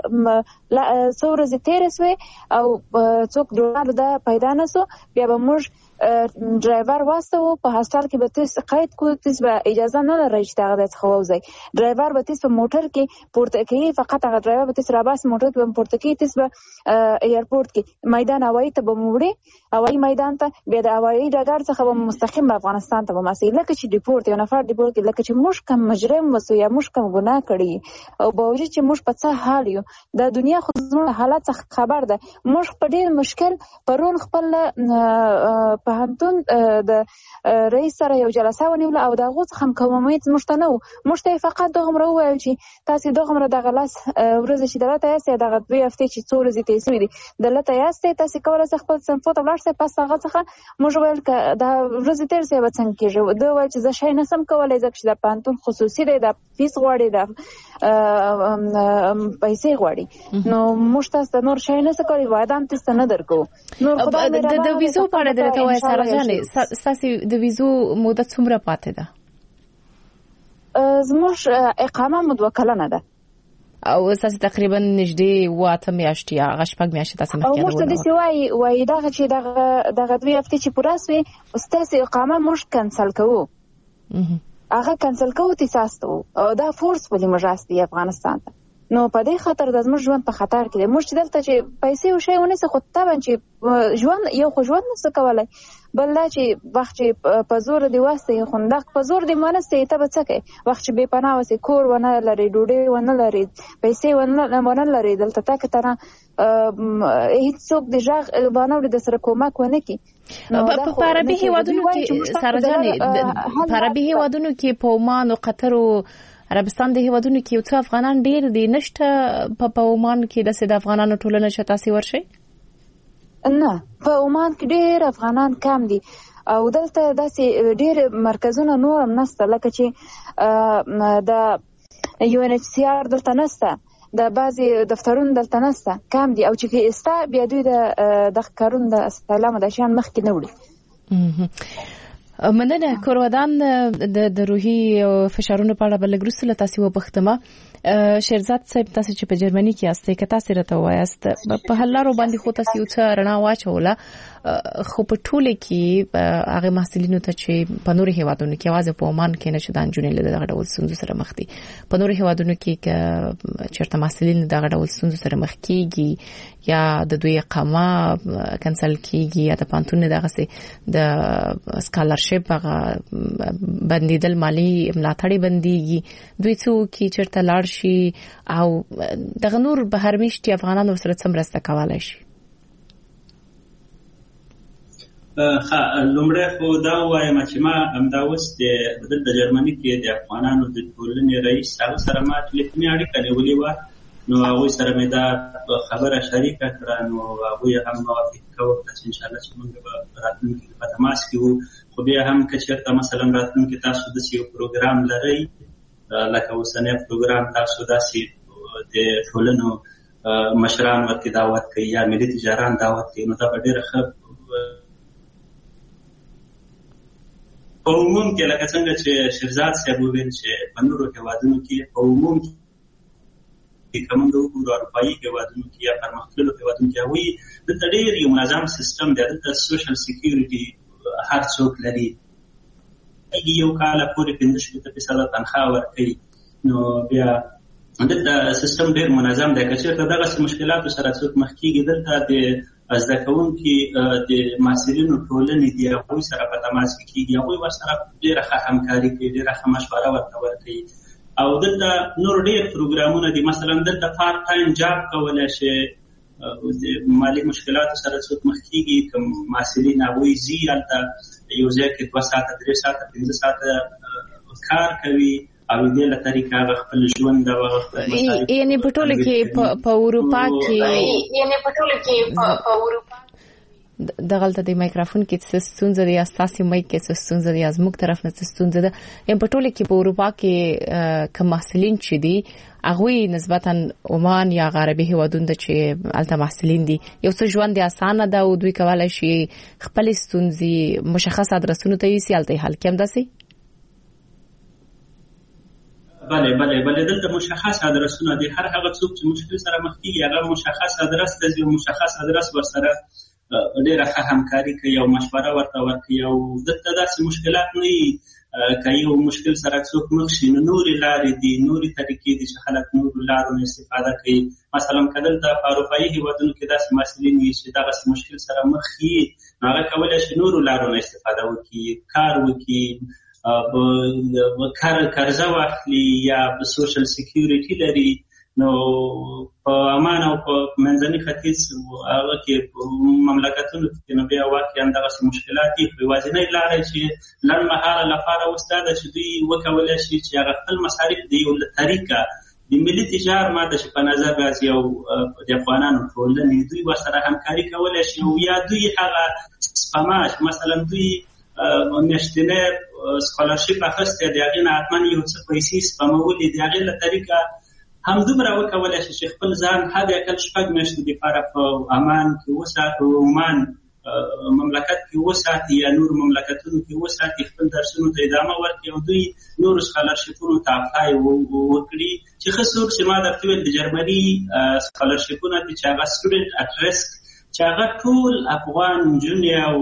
Speaker 4: څو ورځې تېرې سوې او څوک ډونر دا پیدا نه سو، بیا به موږ ډرایور واستو په هاستال کې به تاسو قید کو، تاسو به اجازه نه لرئ چې هغه د څخه وځي. ډرایور به تاسو موټر کې پورته کوي، فقط هغه ډرایور به تاسو راباس موټر کې پورته کوي، تاسو به ایرپورټ کې میدان هوایي ته به موړي، هوایي میدان ته بیا د هوایي ډګر څخه به مستقیم افغانستان ته وماسي لکه چې ډیپورت یو نفر ډیپورت کې لکه چې موږ کم مجرم وسو یا موږ کم ګناه کړی او باوجود چې موږ په څه حال یو د دنیا خو زموږ حالات څخه خبر ده. موږ په ډېر مشکل پرون خپل پوهنتون د رئیس سره یو جلسه ونیوله او د هغو څخه هم کومیت موږ ته نه و. موږ ته یې فقط دغومره وویل چې تاسې دغومره دغه لس ورځې چې دلته یاستئ دغه دوې هفتې چې څو ورځې تېرې شوي دي دلته یاستئ تاسې کولی شئ خپل صنفو ته ولاړ شئ. پس هغه څخه موږ ویل که دا ورځې تېرې شوې به څنګه کېږي. ده وویل چې زه شی نشم کولی ځکه چې دا پوهنتون خصوصي دی دا فیس غواړي دا پیسې غواړي نو موږ تاسو ته نور شی نشو کولی وعده هم تاسو ته نه درکوو.
Speaker 2: د ویزو په اړه درته وایي ساره جانې ستاسې د ویزو موده څومره پاتې ده؟
Speaker 4: زموږ اقامه مو دوه کلنه ده
Speaker 2: او ستاسې تقریبا نږدې اوه اته میاشتې یا هغه شپږ میاشتې تاسې مخکې
Speaker 4: او موږ ته داسې وایي وایي دغه چې دغه دغه دوې هفتې چې پوره سوې ستاسې اقامه موږ کنسل کوو هغه کنسل کوو تاسو ته او دا فورس ولې موږ راستي افغانستان ته نو په دې خاطر د زموږ ژوند په خطر کې دی. موږ چې دلته چې پیسې او شی ونیسو خو طبعا چې ژوند یو خو ژوند نشو کولی بل دا چې وخت چې په زور دې واستې خوندق په زور دې مانستې ته به څه کوې وخت چې بې پناه وسې کور ونه لرې ډوډۍ ونه لرې پیسې ونه لرې دلته تک تنه هېڅوک د غږ بانه وړي د سره کومک ونه کړي.
Speaker 2: په عربي هېوادونو کې ساره جانې په عربي هېوادونو کې په عمان او قطر او عربستان د هېوادونو کې یو څه افغانان ډېر دي نشته په عمان کې داسې د افغانانو ټولنه چې تاسې ورشئ؟
Speaker 4: نه په عمان کې ډېر افغانان کم دي او دلته داسې ډېر مرکزونه نور هم نشته لکه چې د یو ان ایچ سی آر دلته نشته د بعضې دفترونو دلته نشته کم دي او چې سته بیا دوی د دغه کارونه د اسلام د شیان مخکې نه وړي.
Speaker 2: مننه کورودان د روحي فشارونو په اړه بل ګروس له تاسو وبختمه شیرزاد صاحب تاسو چې په جرمني کې یاستئ که تاسو راته وایاست په حلارو باندې خو تاسو یو څه رڼا واچوله خو په ټوله کې هغه محصلینو ته چې په نورو هیوادونو کې आवाज په عمان کې نشو د انجونې له دغه ډول ستونزو سره مخ دي په نورو هیوادونو کې چېرته محصلین دغه ډول ستونزو سره مخ کیږي یا د دوی اقامه کنسل کیږي یا د پانتون دغه سي د سکالرشپ هغه بندیدل مالی ملاتړي بنديږي دوی څوک چېرته لاړ شي او دغه نور بهر میشتي افغانانو سره څومره کولای شي؟
Speaker 5: ها لومړی خو دا وایم چې ما همدا اوس د د جرمني کې د افغانانو د ټولنې رئیس هغه سره ما ټلیفوني اړیکه نیولې وه نو هغوی سره مې دا خبره شریکه کړه نو هغوی هم موافقه وکړه چې انشاءالله چې موږ به راتلونکي کې په تماس کې وو خو بیا هم که چېرته مثلا راتلونکي تاسو داسې یو پروګرام لرئ لکه اوسنی پروګرام تاسو داسې د ټولنو مشران ورته دعوت کوي یا ملي تجاران دعوت کوي نو دا به ډېره ښه په عموم کې لکه څنګه چې شیرزاد صاحب وویل چې په نورو هېوادونو کې په عموم کې که موږ وګورو اروپایي هېوادونو کې یا پرمختللو هېوادونو کې هغوی دلته ډېر یو منظم سیسټم دی دلته سوشل سیکیورټي هر څوک لري یو کال پورې پنځه شپېته فیصده تنخواه ورکوي نو بیا دلته سیسټم ډېر منظم دی که چېرته دغسې مشکلاتو سره څوک مخ کېږي دلته د زده کوونکي د محصلینو ټولنې دي هغوی سره په تماس کې کېږي هغوی ورسره ډېره ښه همکاري کوي ډېره ښه مشوره ورته ورکوي او دلته نور ډېر پروګرامونه دي مثلا دلته پارت ټایم جاب کولی شي د مالي مشکلاتو سره څوک مخ کېږي که محصلین هغوی ځي هلته یو ځای کې دوه ساعته درې ساعته پنځه ساعته کار کوي او دې له طریقه هغه خپل ژوند او خپل مصارف
Speaker 2: یعنی په ټوله کې په اروپا کې
Speaker 6: یعنی په ټوله کې په اروپا
Speaker 2: دغلته د مایکروفون کې څه ستونزه دی اساسي مایک کې څه ستونزه دی از موږ طرف نه څه ستونزه ده یعنی په ټوله کې په اروپا کې کوم محصلین چې دي هغوی نسبتا عمان یا عربي هېوادونو چې الته محصلین دي یو څه ژوند دی اسانه ده او دوی کولی شي خپل ستونزې مشخص ادرسونو ته یوسي هلته یې حل کړي همداسې
Speaker 5: بله بله بله دلته مشخص ادرسونه دي هر هغه څوک چې مشکل سره مخ کېږي هغه مشخص ادرس ته ځي مشخص ادرس ورسره ډېره ښه همکاري کوي او مشوره ورته ورکوي او دلته داسې مشکلات نه وي که یو مشکل سره څوک مخ شي نو نورې لارې دي، نورې طریقې دي چې خلک نورو لارو نه استفاده کوي. مثلا که دلته په اروپایي هېوادونو کې داسې محصلین وي چې دغسې مشکل سره مخ وي نو هغه کولی شي نورو لارو نه استفاده وکړي، کار وکړي، قرضه واخلي یا سوشل سیکیورټي لري. نو په عمان او په منځني ختیځ هغه کې مملکتونو کې نو بیا واقعا دغسې مشکلات دي. خو یوازینۍ لاره چې لنډ مهاله لپاره اوس دا ده چې دوی وکولی شي چې هغه خپل مصارف د یو طریقه د ملي تجار ماده چې په نظر راځي او د افغانانو ټولنې دوی ورسره همکاري کولی شي او یا دوی هغه سپما مثلا دوی میاشتنی سکالرشیپ اخیستی د هغې نه حتما یو څه پیسې سپمولې د هغې له طریقه همدومره وکولی شي چې خپل ځان حد اقل شپږ میاشتې دپاره په عمان کې وساتي، عمان مملکت کې وساتي یا نور مملکتونو کې وساتي، خپل درسونو ته ادامه ورکړي او دوی نورو سکالرشیپونو ته اپلای وکړي. چې ښه څوک چې ما درته ویل د جرمني سکالرشیپونه دي چې هغه سټوډنټ اټ ریسک چې هغه ټول افغان نجونې او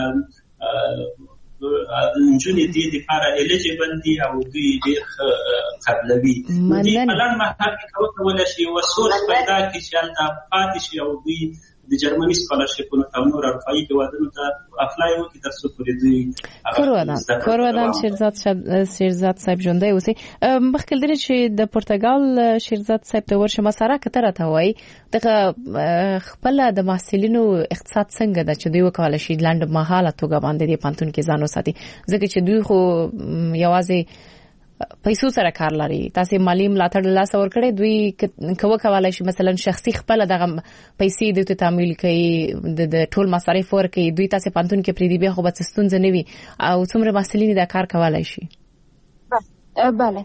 Speaker 5: نجونې دې دپاره الیجیبل دي او دوی ډېر ښه قبلوي. دوی په لنډ مهال کې وکولی شي یوه سورس پیدا کړي چې هلته پاتې شي او دوی د جرمني سکالرشیپونو ته او نور اروپایي هېوادونو ته اپلای وکړي تر څو پورې دوی
Speaker 2: کور ودان شیرزاد صاحب ژوندی اوسئ. مخکې له دې چې د پرتګال شیرزاد صاحب ته ورشم ساره که ته راته وایي دغه خپله د محصلینو اقتصاد څنګه ده چې دوی وکولی شي لنډ مهاله توګه باندې دې پوهنتون کې ځان وساتي، ځکه چې دوی خو یوازې پیسو سره کار لري، تاسو مالی ملاتړ له لاسه ورکړئ، دوی که وکولای شي مثلا شخصي خپل دغه پیسې د تعمیل کوي د ټول مصارف ورکړي، دوی تاسو پوهنتون کې پریدي بیا خو به ستونزه نه وي او څومره محصلین دا کار کولای شي؟
Speaker 4: بله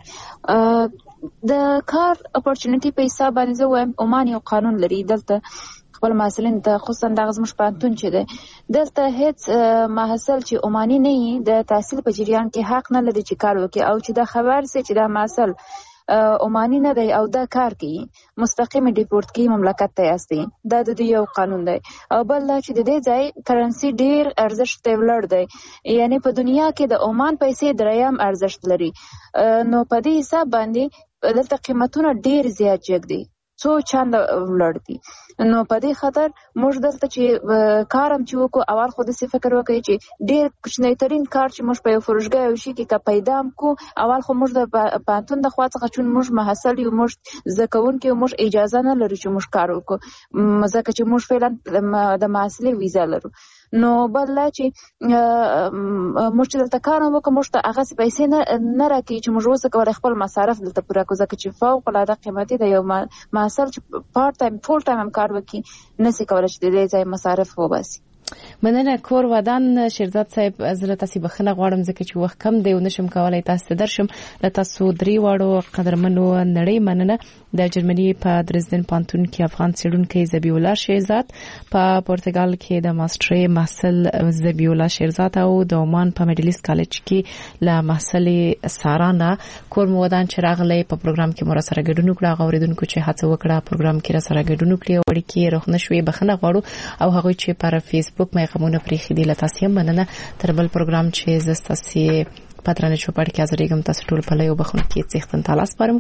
Speaker 4: د کار اپورچونټی په حساب باندې زه وایم عمان یو قانون لري دلته خپل محصلین ته خصوصا دغه زموږ پوهنتون چې دی دلته هیڅ محصل چې عماني نه وي د تحصیل په جریان کې حق نه لري چې کار وکړي او چې دا خبر سي چې دا محصل عماني نه دی او دا کار کوي مستقیم ډیپورت کوي مملکت ته یاستي. دا د دوی یو قانون دی. او بل دا چې د دې ځای کرنسي ډیر ارزښت ته ولاړ دی، یعنی په دنیا کې د عمان پیسې دریم ارزښت لري. نو په دې حساب باندې دلته قیمتونه ډیر زیات جګ دي، څو چنده ولاړ دي. نو په دې خاطر موږ دلته چې کارم چې وکړو اول خو داسې فکر وکړئ چې ډېر کوچنی ترین کار چې موږ په یو فروشګاه یو شي کې که پیدا هم کړو اول خو موږ د پوهنتون د خوا څخه چون موږ محصل یو موږ زده کوونکي یو موږ اجازه نه لرو چې موږ کار وکړو ځکه چې موږ فعلا د محصلې ویزا لرو. نو بل لا چې موږ چې دلته کار هم وکړو موږ ته هغسې پیسې نه راکوي چې موږ اوس کولی خپل مصارف دلته پوره کړو ځکه چې فوق العاده قیمتي دی. یو محصل چې پارت ټایم فول ټایم هم کار وکړي نسي کولی چې د دې ځای مصارف وباسي.
Speaker 2: مننه کور ودان شیرزاد صاحب، زه تاسو بخښنه غواړم ځکه چې وخت کم دی او نشم کولای تاسو ته درشم. له تاسو درې واړو قدرمنو نړۍ مننه. د جرمني په درزدن پوهنتون کې افغان څېړونکی ذبیح الله شیرزاد، په پرتګال کې د ماسترۍ محصل ذبیح الله شیرزاد او د عمان په میډلیست کالج کې له محصلې سارانه کور مو ودان چې راغلی په پروګرام کې مو سره ګډون وکړه. غوړیدونکو چې هڅه وکړه پروګرام کې را سره ګډون وکړي او اړیکې روښ نشوي بخښنه غواړو او هغه چې پر فیسبوک مې غمونه پرېښي دي له تاسو هم مننه. تر بل پروګرام چې زستا سي پاترانه چوپړ کې ازریګم تاسو ټول په لایو بخښنه کې څښتن تعالی سپارم.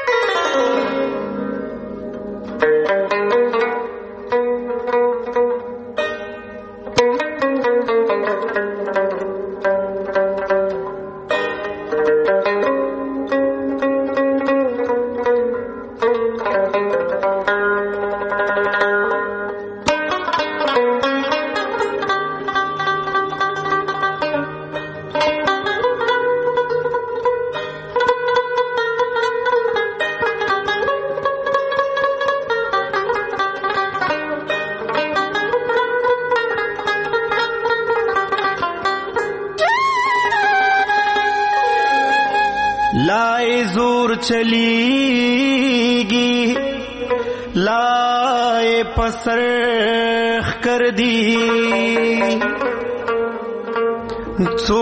Speaker 7: चलीगी लाए पसरख कर दी सो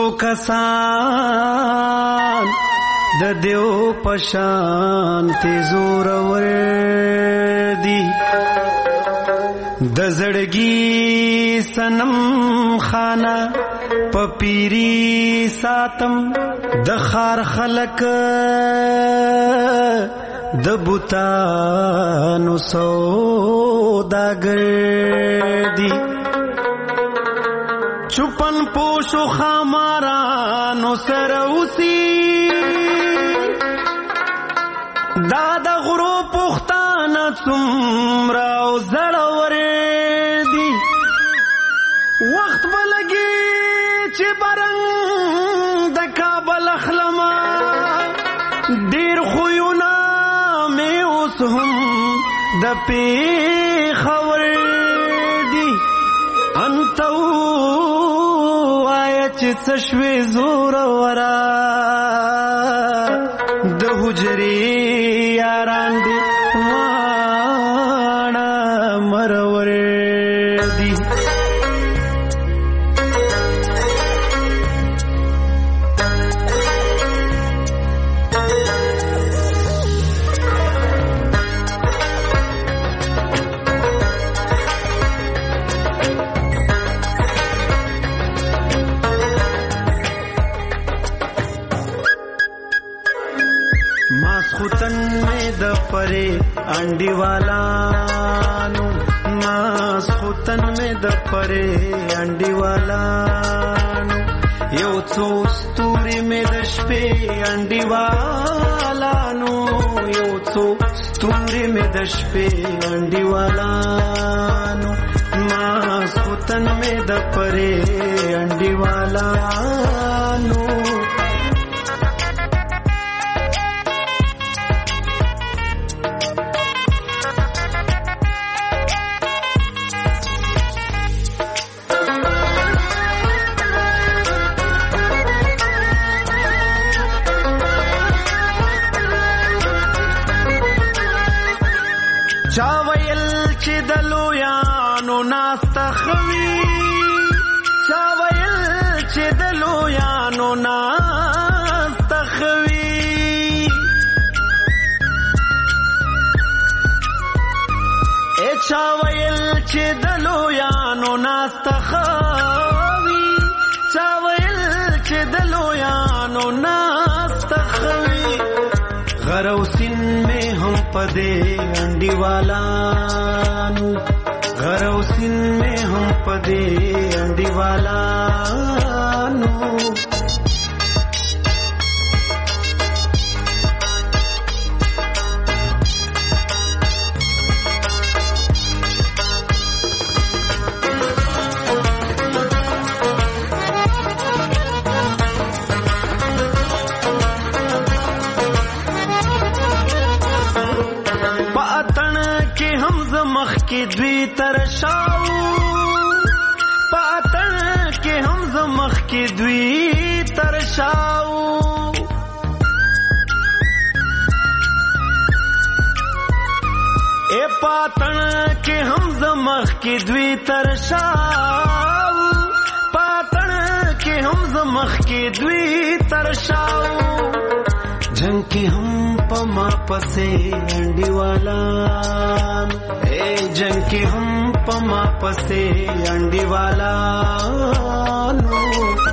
Speaker 7: कसान د دیو پشان تی زور ور دی د زړګي سنم خانه پپیری ساتم د خار خلق د بوتانو سوداګر دی چپن پوشو خامارانو سره اوسي دا د غرو پختانه څومره او زړور دي وخت بلګي چې برنګ د کابل اخلما ډیر خوونه مې اوس هم د پیښور دي انت وایه چې څه شوې زور ورا د حجرې یاران دي واړه مرور دي ماسخوتن میں دپرے انڈی والانو ماسخوتن میں دپرے انڈی والانو یو څو ستوري میں د شپې انڈی والانو یو څو ستوري میں د شپې انڈی والانو ماسخوتن میں دپرے انڈی والانو چاویل چې دلو یانو ناستخوي چاویل چې دلو یانو ناستخوي اے چاویل چې دلو یانو ناستخوي چاویل چې دلو یانو ناستخوي غروسین میں ہم پدے انڈی والانو غروسین میں ہم پدے انڈی والانو مخ کی دوی ترشاو پاتن کے ہم زمخ کی دوی ترشاو اے پاتن کے ہم زمخ کی دوی ترشاو پاتن کے ہم زمخ کی دوی ترشاو جنگ کی ہم پما پسے انڈی والان اے جنگ کی ہم پما پسے انڈی والانو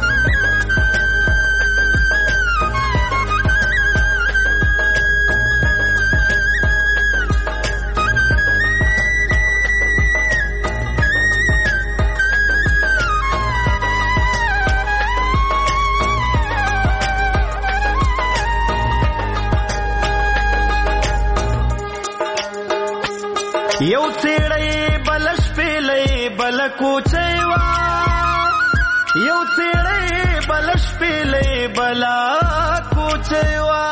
Speaker 7: یو سیڑے بلش پیلے بل کوچیوا یو سیڑے بلش پیلے بلا کوچیوا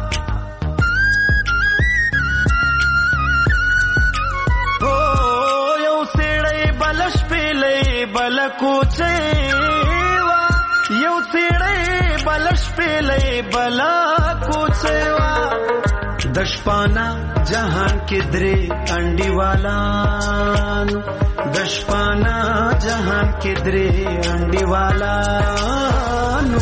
Speaker 7: او یو سیڑے بلش پیلے بل کوچیوا یو سیڑے بلش پیلے بلا کوچیوا دشپانا جہان کے درے انڈی والانو دشپانا جہان کے درے انڈی والانو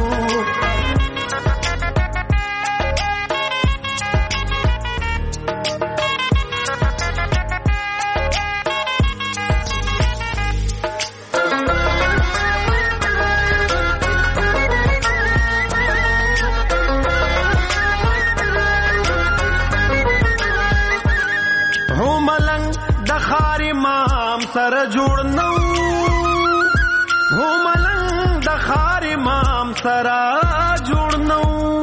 Speaker 7: خار امام سره جوړ نو هو ملنګ د خار امام سره جوړ نو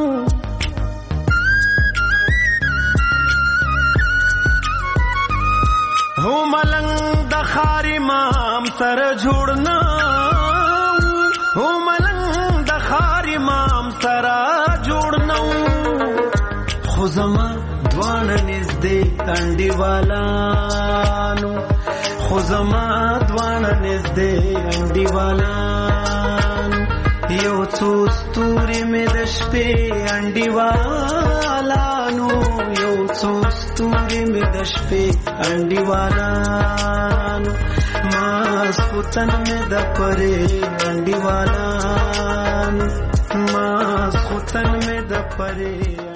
Speaker 7: هو ملنګ د خار امام سره جوړ نو هو ملنګ د خار امام سره جوړ نو خو زما دوان نزدې انډیوالانو خو زما دوان نزدې انډیوالانو یو څو ستوري مې د شپې انډیوالانو یو څو ستوري مې د شپې انډیوالانو ماسخوتن مې د پرې انډیوالانو ماسخوتن مې د پرې